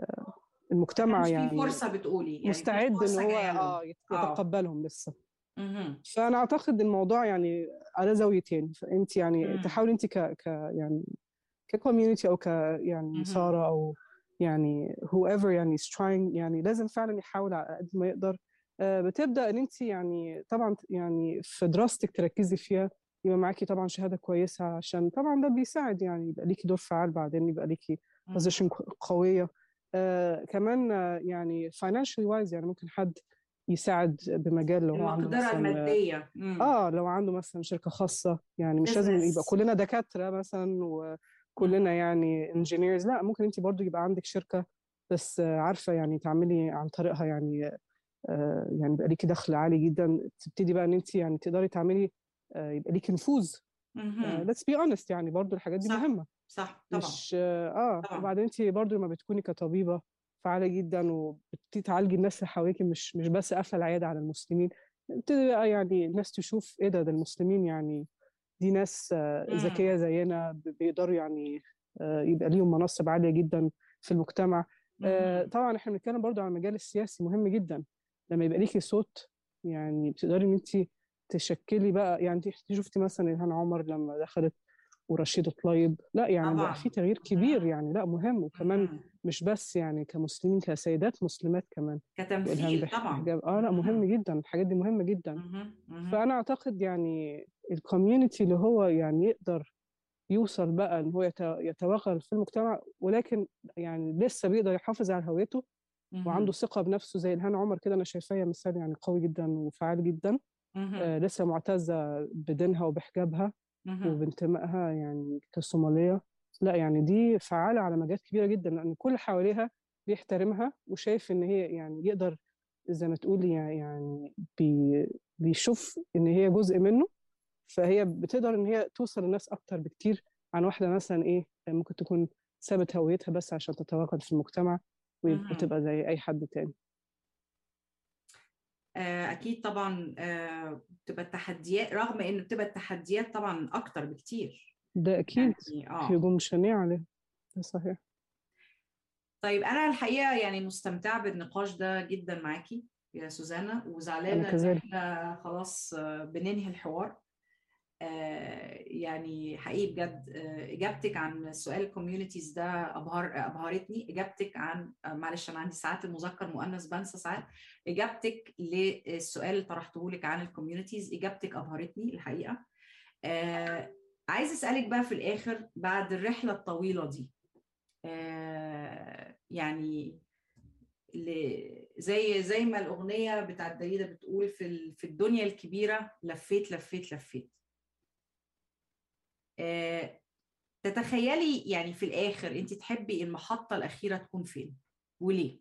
ما المجتمع كانش في يعني فرصة بتقولي، يعني مفيش مستعد ان فرصة هو جاية لهم. اه يت- اه. يتقبلهم لسه. مهم. فانا اعتقد الموضوع يعني على زاويتين، فانت يعني مم. تحاولي انت ك ك يعني ككوميونتي او ك يعني مهم. ساره او يعني whoever يعني is trying يعني لازم فعلا يحاول على قد ما يقدر. آه، بتبدا ان انت يعني طبعا يعني في دراستك تركزي فيها، يبقى معاكي طبعا شهاده كويسه عشان طبعا ده بيساعد يعني يبقى ليكي دور فعال بعدين يبقى ليكي مهم. بوزيشن قويه. آه كمان آه يعني financially wise يعني ممكن حد يساعد بمجال لو هو عنده المقدرة مثلا المادية. مم. اه لو عنده مثلا شركة خاصة، يعني مش لازم يبقى بزنس. كلنا دكاترة مثلا وكلنا يعني انجينيرز، لا ممكن انت برضو يبقى عندك شركة بس آه، عارفة يعني تعملي عن طريقها يعني آه، يعني يبقى ليكي دخل عالي جدا، تبتدي بقى ان انت يعني تقدري تعملي آه، يبقى ليكي نفوذ. مهم. let's be honest يعني برضو الحاجات دي صح. مهمة. صح طبعا. مش اه آه، طبعا. وبعدين انت برضو لما بتكوني كطبيبة فعالة جدا وبتبتدي تعالجي الناس اللي حواليكي، مش مش بس قافلة العيادة على المسلمين، تبتدي بقى يعني الناس تشوف ايه ده ده المسلمين يعني دي ناس آه، مم. ذكية زينا ب- بيقدروا يعني آه، يبقى ليهم مناصب عالية جدا في المجتمع. آه، مهم. طبعا احنا بنتكلم برضو عن المجال السياسي مهم جدا. لما يبقى ليكي صوت يعني بتقدري ان انت تشكلي بقى يعني انت شفتي مثلا إلهام عمر لما دخلت ورشيد طليب، لا يعني بقى في طبعا. تغيير كبير مهم. يعني لا مهم. وكمان مهم. مش بس يعني كمسلمين كسيدات مسلمات كمان والهام كتمثيل بح- طبعا. بحجاب اه لا مهم مهم. جدا الحاجات دي مهمة جدا. مهم. مهم. فأنا أعتقد يعني الكوميونتي اللي هو يعني يقدر يوصل بقى إن هو يت- يتوغل في المجتمع ولكن يعني لسه بيقدر يحافظ على هويته وعنده مهم. ثقة بنفسه زي إلهام عمر كده. أنا شايفاها مثال يعني قوي جدا وفعال جدا. مهم. آه لسه معتزة بدينها وبحجابها مهم. وبانتمائها يعني كصومالية. لا يعني دي فعالة على مجالات كبيرة جدا، لأن كل حواليها بيحترمها وشايف إن هي يعني يقدر زي ما تقولي يعني بي بيشوف إن هي جزء منه، فهي بتقدر إن هي توصل للناس أكتر بكتير عن واحدة مثلا إيه ممكن تكون سابت هويتها بس عشان تتواجد في المجتمع مهم. وتبقى زي أي حد تاني. آه، أكيد طبعا آه، بتبقى التحديات، رغم إن بتبقى التحديات طبعا أكتر بكتير ده أكيد يعني آه هجوم شنيع عليه، ده صحيح. طيب أنا الحقيقة يعني مستمتعة بالنقاش ده جدا معاكي يا سوزانا، أنا وزعلانة إن كذلك. إحنا خلاص آه، بننهي الحوار. آه، يعني حقيقي بجد آه، إجابتك عن سؤال الكوميونيتيز ده أبهر أبهرتني. إجابتك عن آه، معلش أنا عندي ساعات المذكر مؤنث بنسى ساعات. إجابتك للسؤال اللي طرحته لك عن الكوميونيتيز إجابتك أبهرتني الحقيقة. آه، عايز أسألك بقى في الآخر بعد الرحلة الطويلة دي، آه، يعني زي زي ما الأغنية بتاعت داليدا بتقول في في الدنيا الكبيرة لفيت لفيت لفيت، آه، تتخيلي يعني في الآخر أنت تحبي المحطة الأخيرة تكون فين وليه؟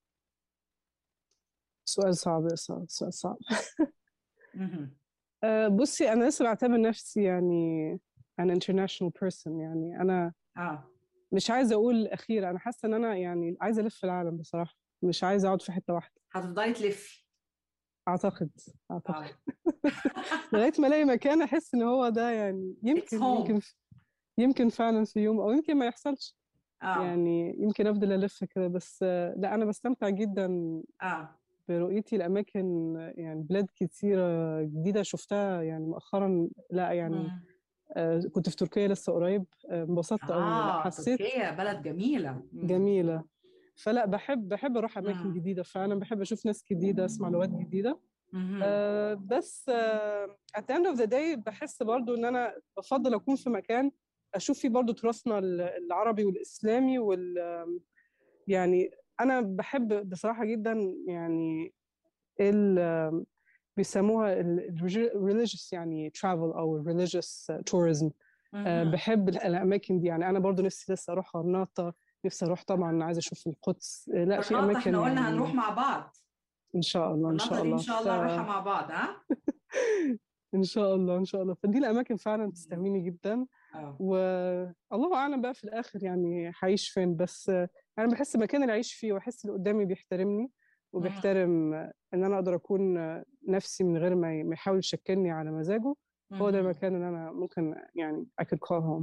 سؤال صعب يا سؤال سؤال صعب. مهم. أه بصي أنا لسه بعتبر نفسي يعني an international person، يعني أنا آه مش عايزة أقول أخيرة، أنا حاسة إن أنا يعني عايزة ألف العالم بصراحة، مش عايزة أقعد في حتة واحدة. هتفضلي تلفي؟ أعتقد أعتقد آه لغاية ما ألاقي مكان أحس إن هو ده يعني It's يمكن home. يمكن يمكن فعلا في يوم، أو يمكن ما يحصلش. آه يعني يمكن أفضل ألف كده بس. آه، لا أنا بستمتع جدا آه برؤيتي الأماكن، يعني بلاد كتيرة جديدة شفتها يعني مؤخرا. لا يعني مم. آه، كنت في تركيا لسه قريب، آه، انبسطت قوي، لا آه حسيت تركيا بلد جميلة. مم. جميلة. فلا بحب بحب أروح أماكن مم. جديدة فعلا، بحب أشوف ناس جديدة، أسمع لغات جديدة. مهم. آه، بس آه، at the end of the day بحس برضو إن أنا بفضل أكون في مكان أشوف فيه برضو تراثنا العربي والإسلامي وال يعني أنا بحب بصراحة جدا يعني ال بيسموها ال religious يعني travel أو religious tourism. آه، مهم. بحب الأماكن دي، يعني أنا برضو نفسي لسه أروح غرناطة، نفسي أروح طبعا، عايزة أشوف القدس. آه، لا في غرناطة احنا أماكن قلنا هنروح يعني مع بعض. إن شاء الله إن غرناطة شاء دي إن الله شاء ف... الله نروحها مع بعض. ها إن شاء الله إن شاء الله فدي الأماكن فعلا تستهويني جدا. آه والله أعلم بقى في الآخر يعني هعيش فين، بس آه، أنا بحس المكان اللي أعيش فيه وأحس اللي قدامي بيحترمني مم. وبيحترم آه، إن أنا أقدر أكون آه، نفسي من غير ما ي- ما يحاول يشكلني على مزاجه. هو ده مهم. المكان اللي أنا ممكن يعني I could call home.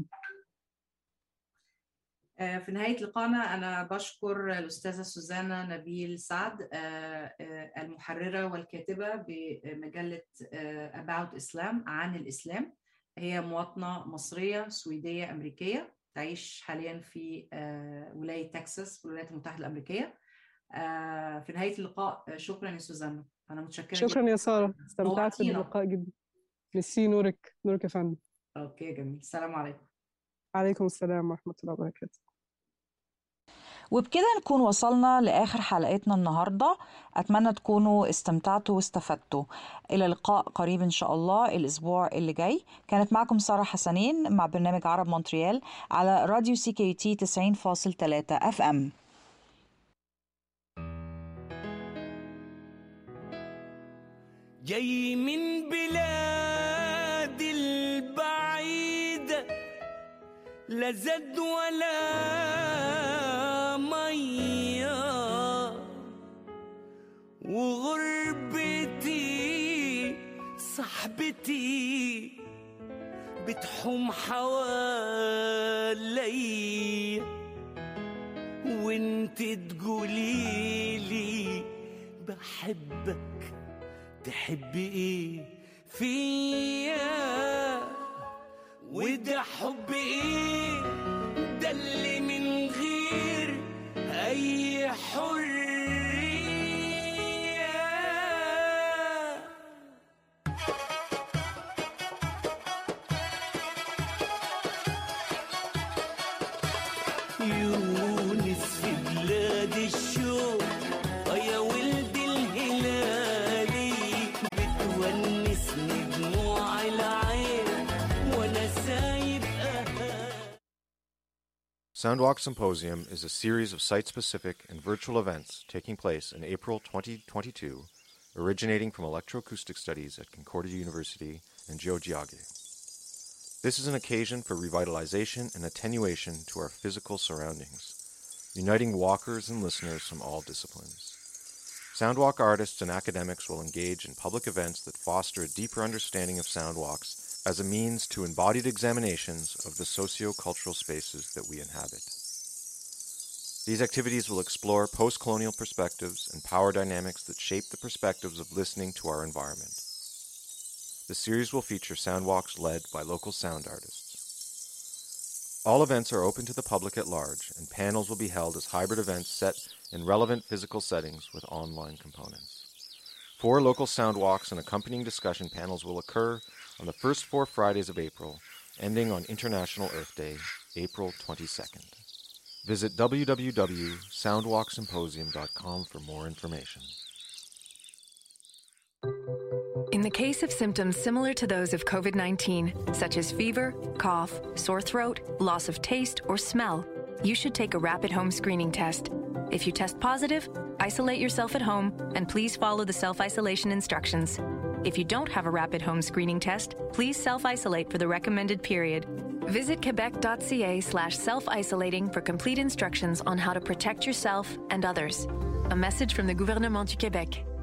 آه، في نهاية لقائنا أنا بشكر الأستاذة سوزانا نبيل سعد، آه، آه، المحررة والكاتبة بمجلة آه، About Islam، عن الإسلام. هي مواطنة مصرية سويدية أمريكية تعيش حاليا في آه، ولاية تكساس في الولايات المتحدة الأمريكية. آه، في نهاية اللقاء آه، شكرا يا سوزانا، أنا متشكرة جدا. شكرا يا سارة، استمتعت نورتينا. باللقاء جدا. ميرسي، نورك نورك يا فندم. أوكي جميل، السلام عليكم. عليكم السلام ورحمة الله وبركاته. وبكده نكون وصلنا لآخر حلقتنا النهاردة. أتمنى تكونوا استمتعتوا واستفدتوا. إلى لقاء قريب إن شاء الله الأسبوع اللي جاي. كانت معكم سارة حسنين مع برنامج عرب مونتريال على راديو سي كي تي تسعين فاصل ثلاثة اف ام. جاي من بلاد البعيدة، لا زاد ولا مية، وغربتي صاحبتي بتحوم حوالي، وانت تقوليلي بحبك، تحبي ايه فيا؟ وده حب ايه ده اللي من غير اي حرية؟ يونس في بلاد الشوق، يا ولد الهلالي، بتونسني دموع العين وانا سايب أهلي. Soundwalk Symposium is a series of site-specific and virtual events taking place in April twenty twenty-two, originating from electroacoustic studies at Concordia University and GeoGiage. This is an occasion for revitalization and attenuation to our physical surroundings, uniting walkers and listeners from all disciplines. Soundwalk artists and academics will engage in public events that foster a deeper understanding of soundwalks as a means to embodied examinations of the socio-cultural spaces that we inhabit. These activities will explore post-colonial perspectives and power dynamics that shape the perspectives of listening to our environment. The series will feature soundwalks led by local sound artists. All events are open to the public at large, and panels will be held as hybrid events set in relevant physical settings with online components. Four local soundwalks and accompanying discussion panels will occur on the first four Fridays of April, ending on International Earth Day, April twenty-second. Visit w w w dot soundwalk symposium dot com for more information. In the case of symptoms similar to those of COVID nineteen, such as fever, cough, sore throat, loss of taste, or smell, you should take a rapid home screening test. If you test positive, isolate yourself at home and please follow the self-isolation instructions. If you don't have a rapid home screening test, please self-isolate for the recommended period. Visit quebec.ca slash self-isolating for complete instructions on how to protect yourself and others. A message from the Gouvernement du Québec.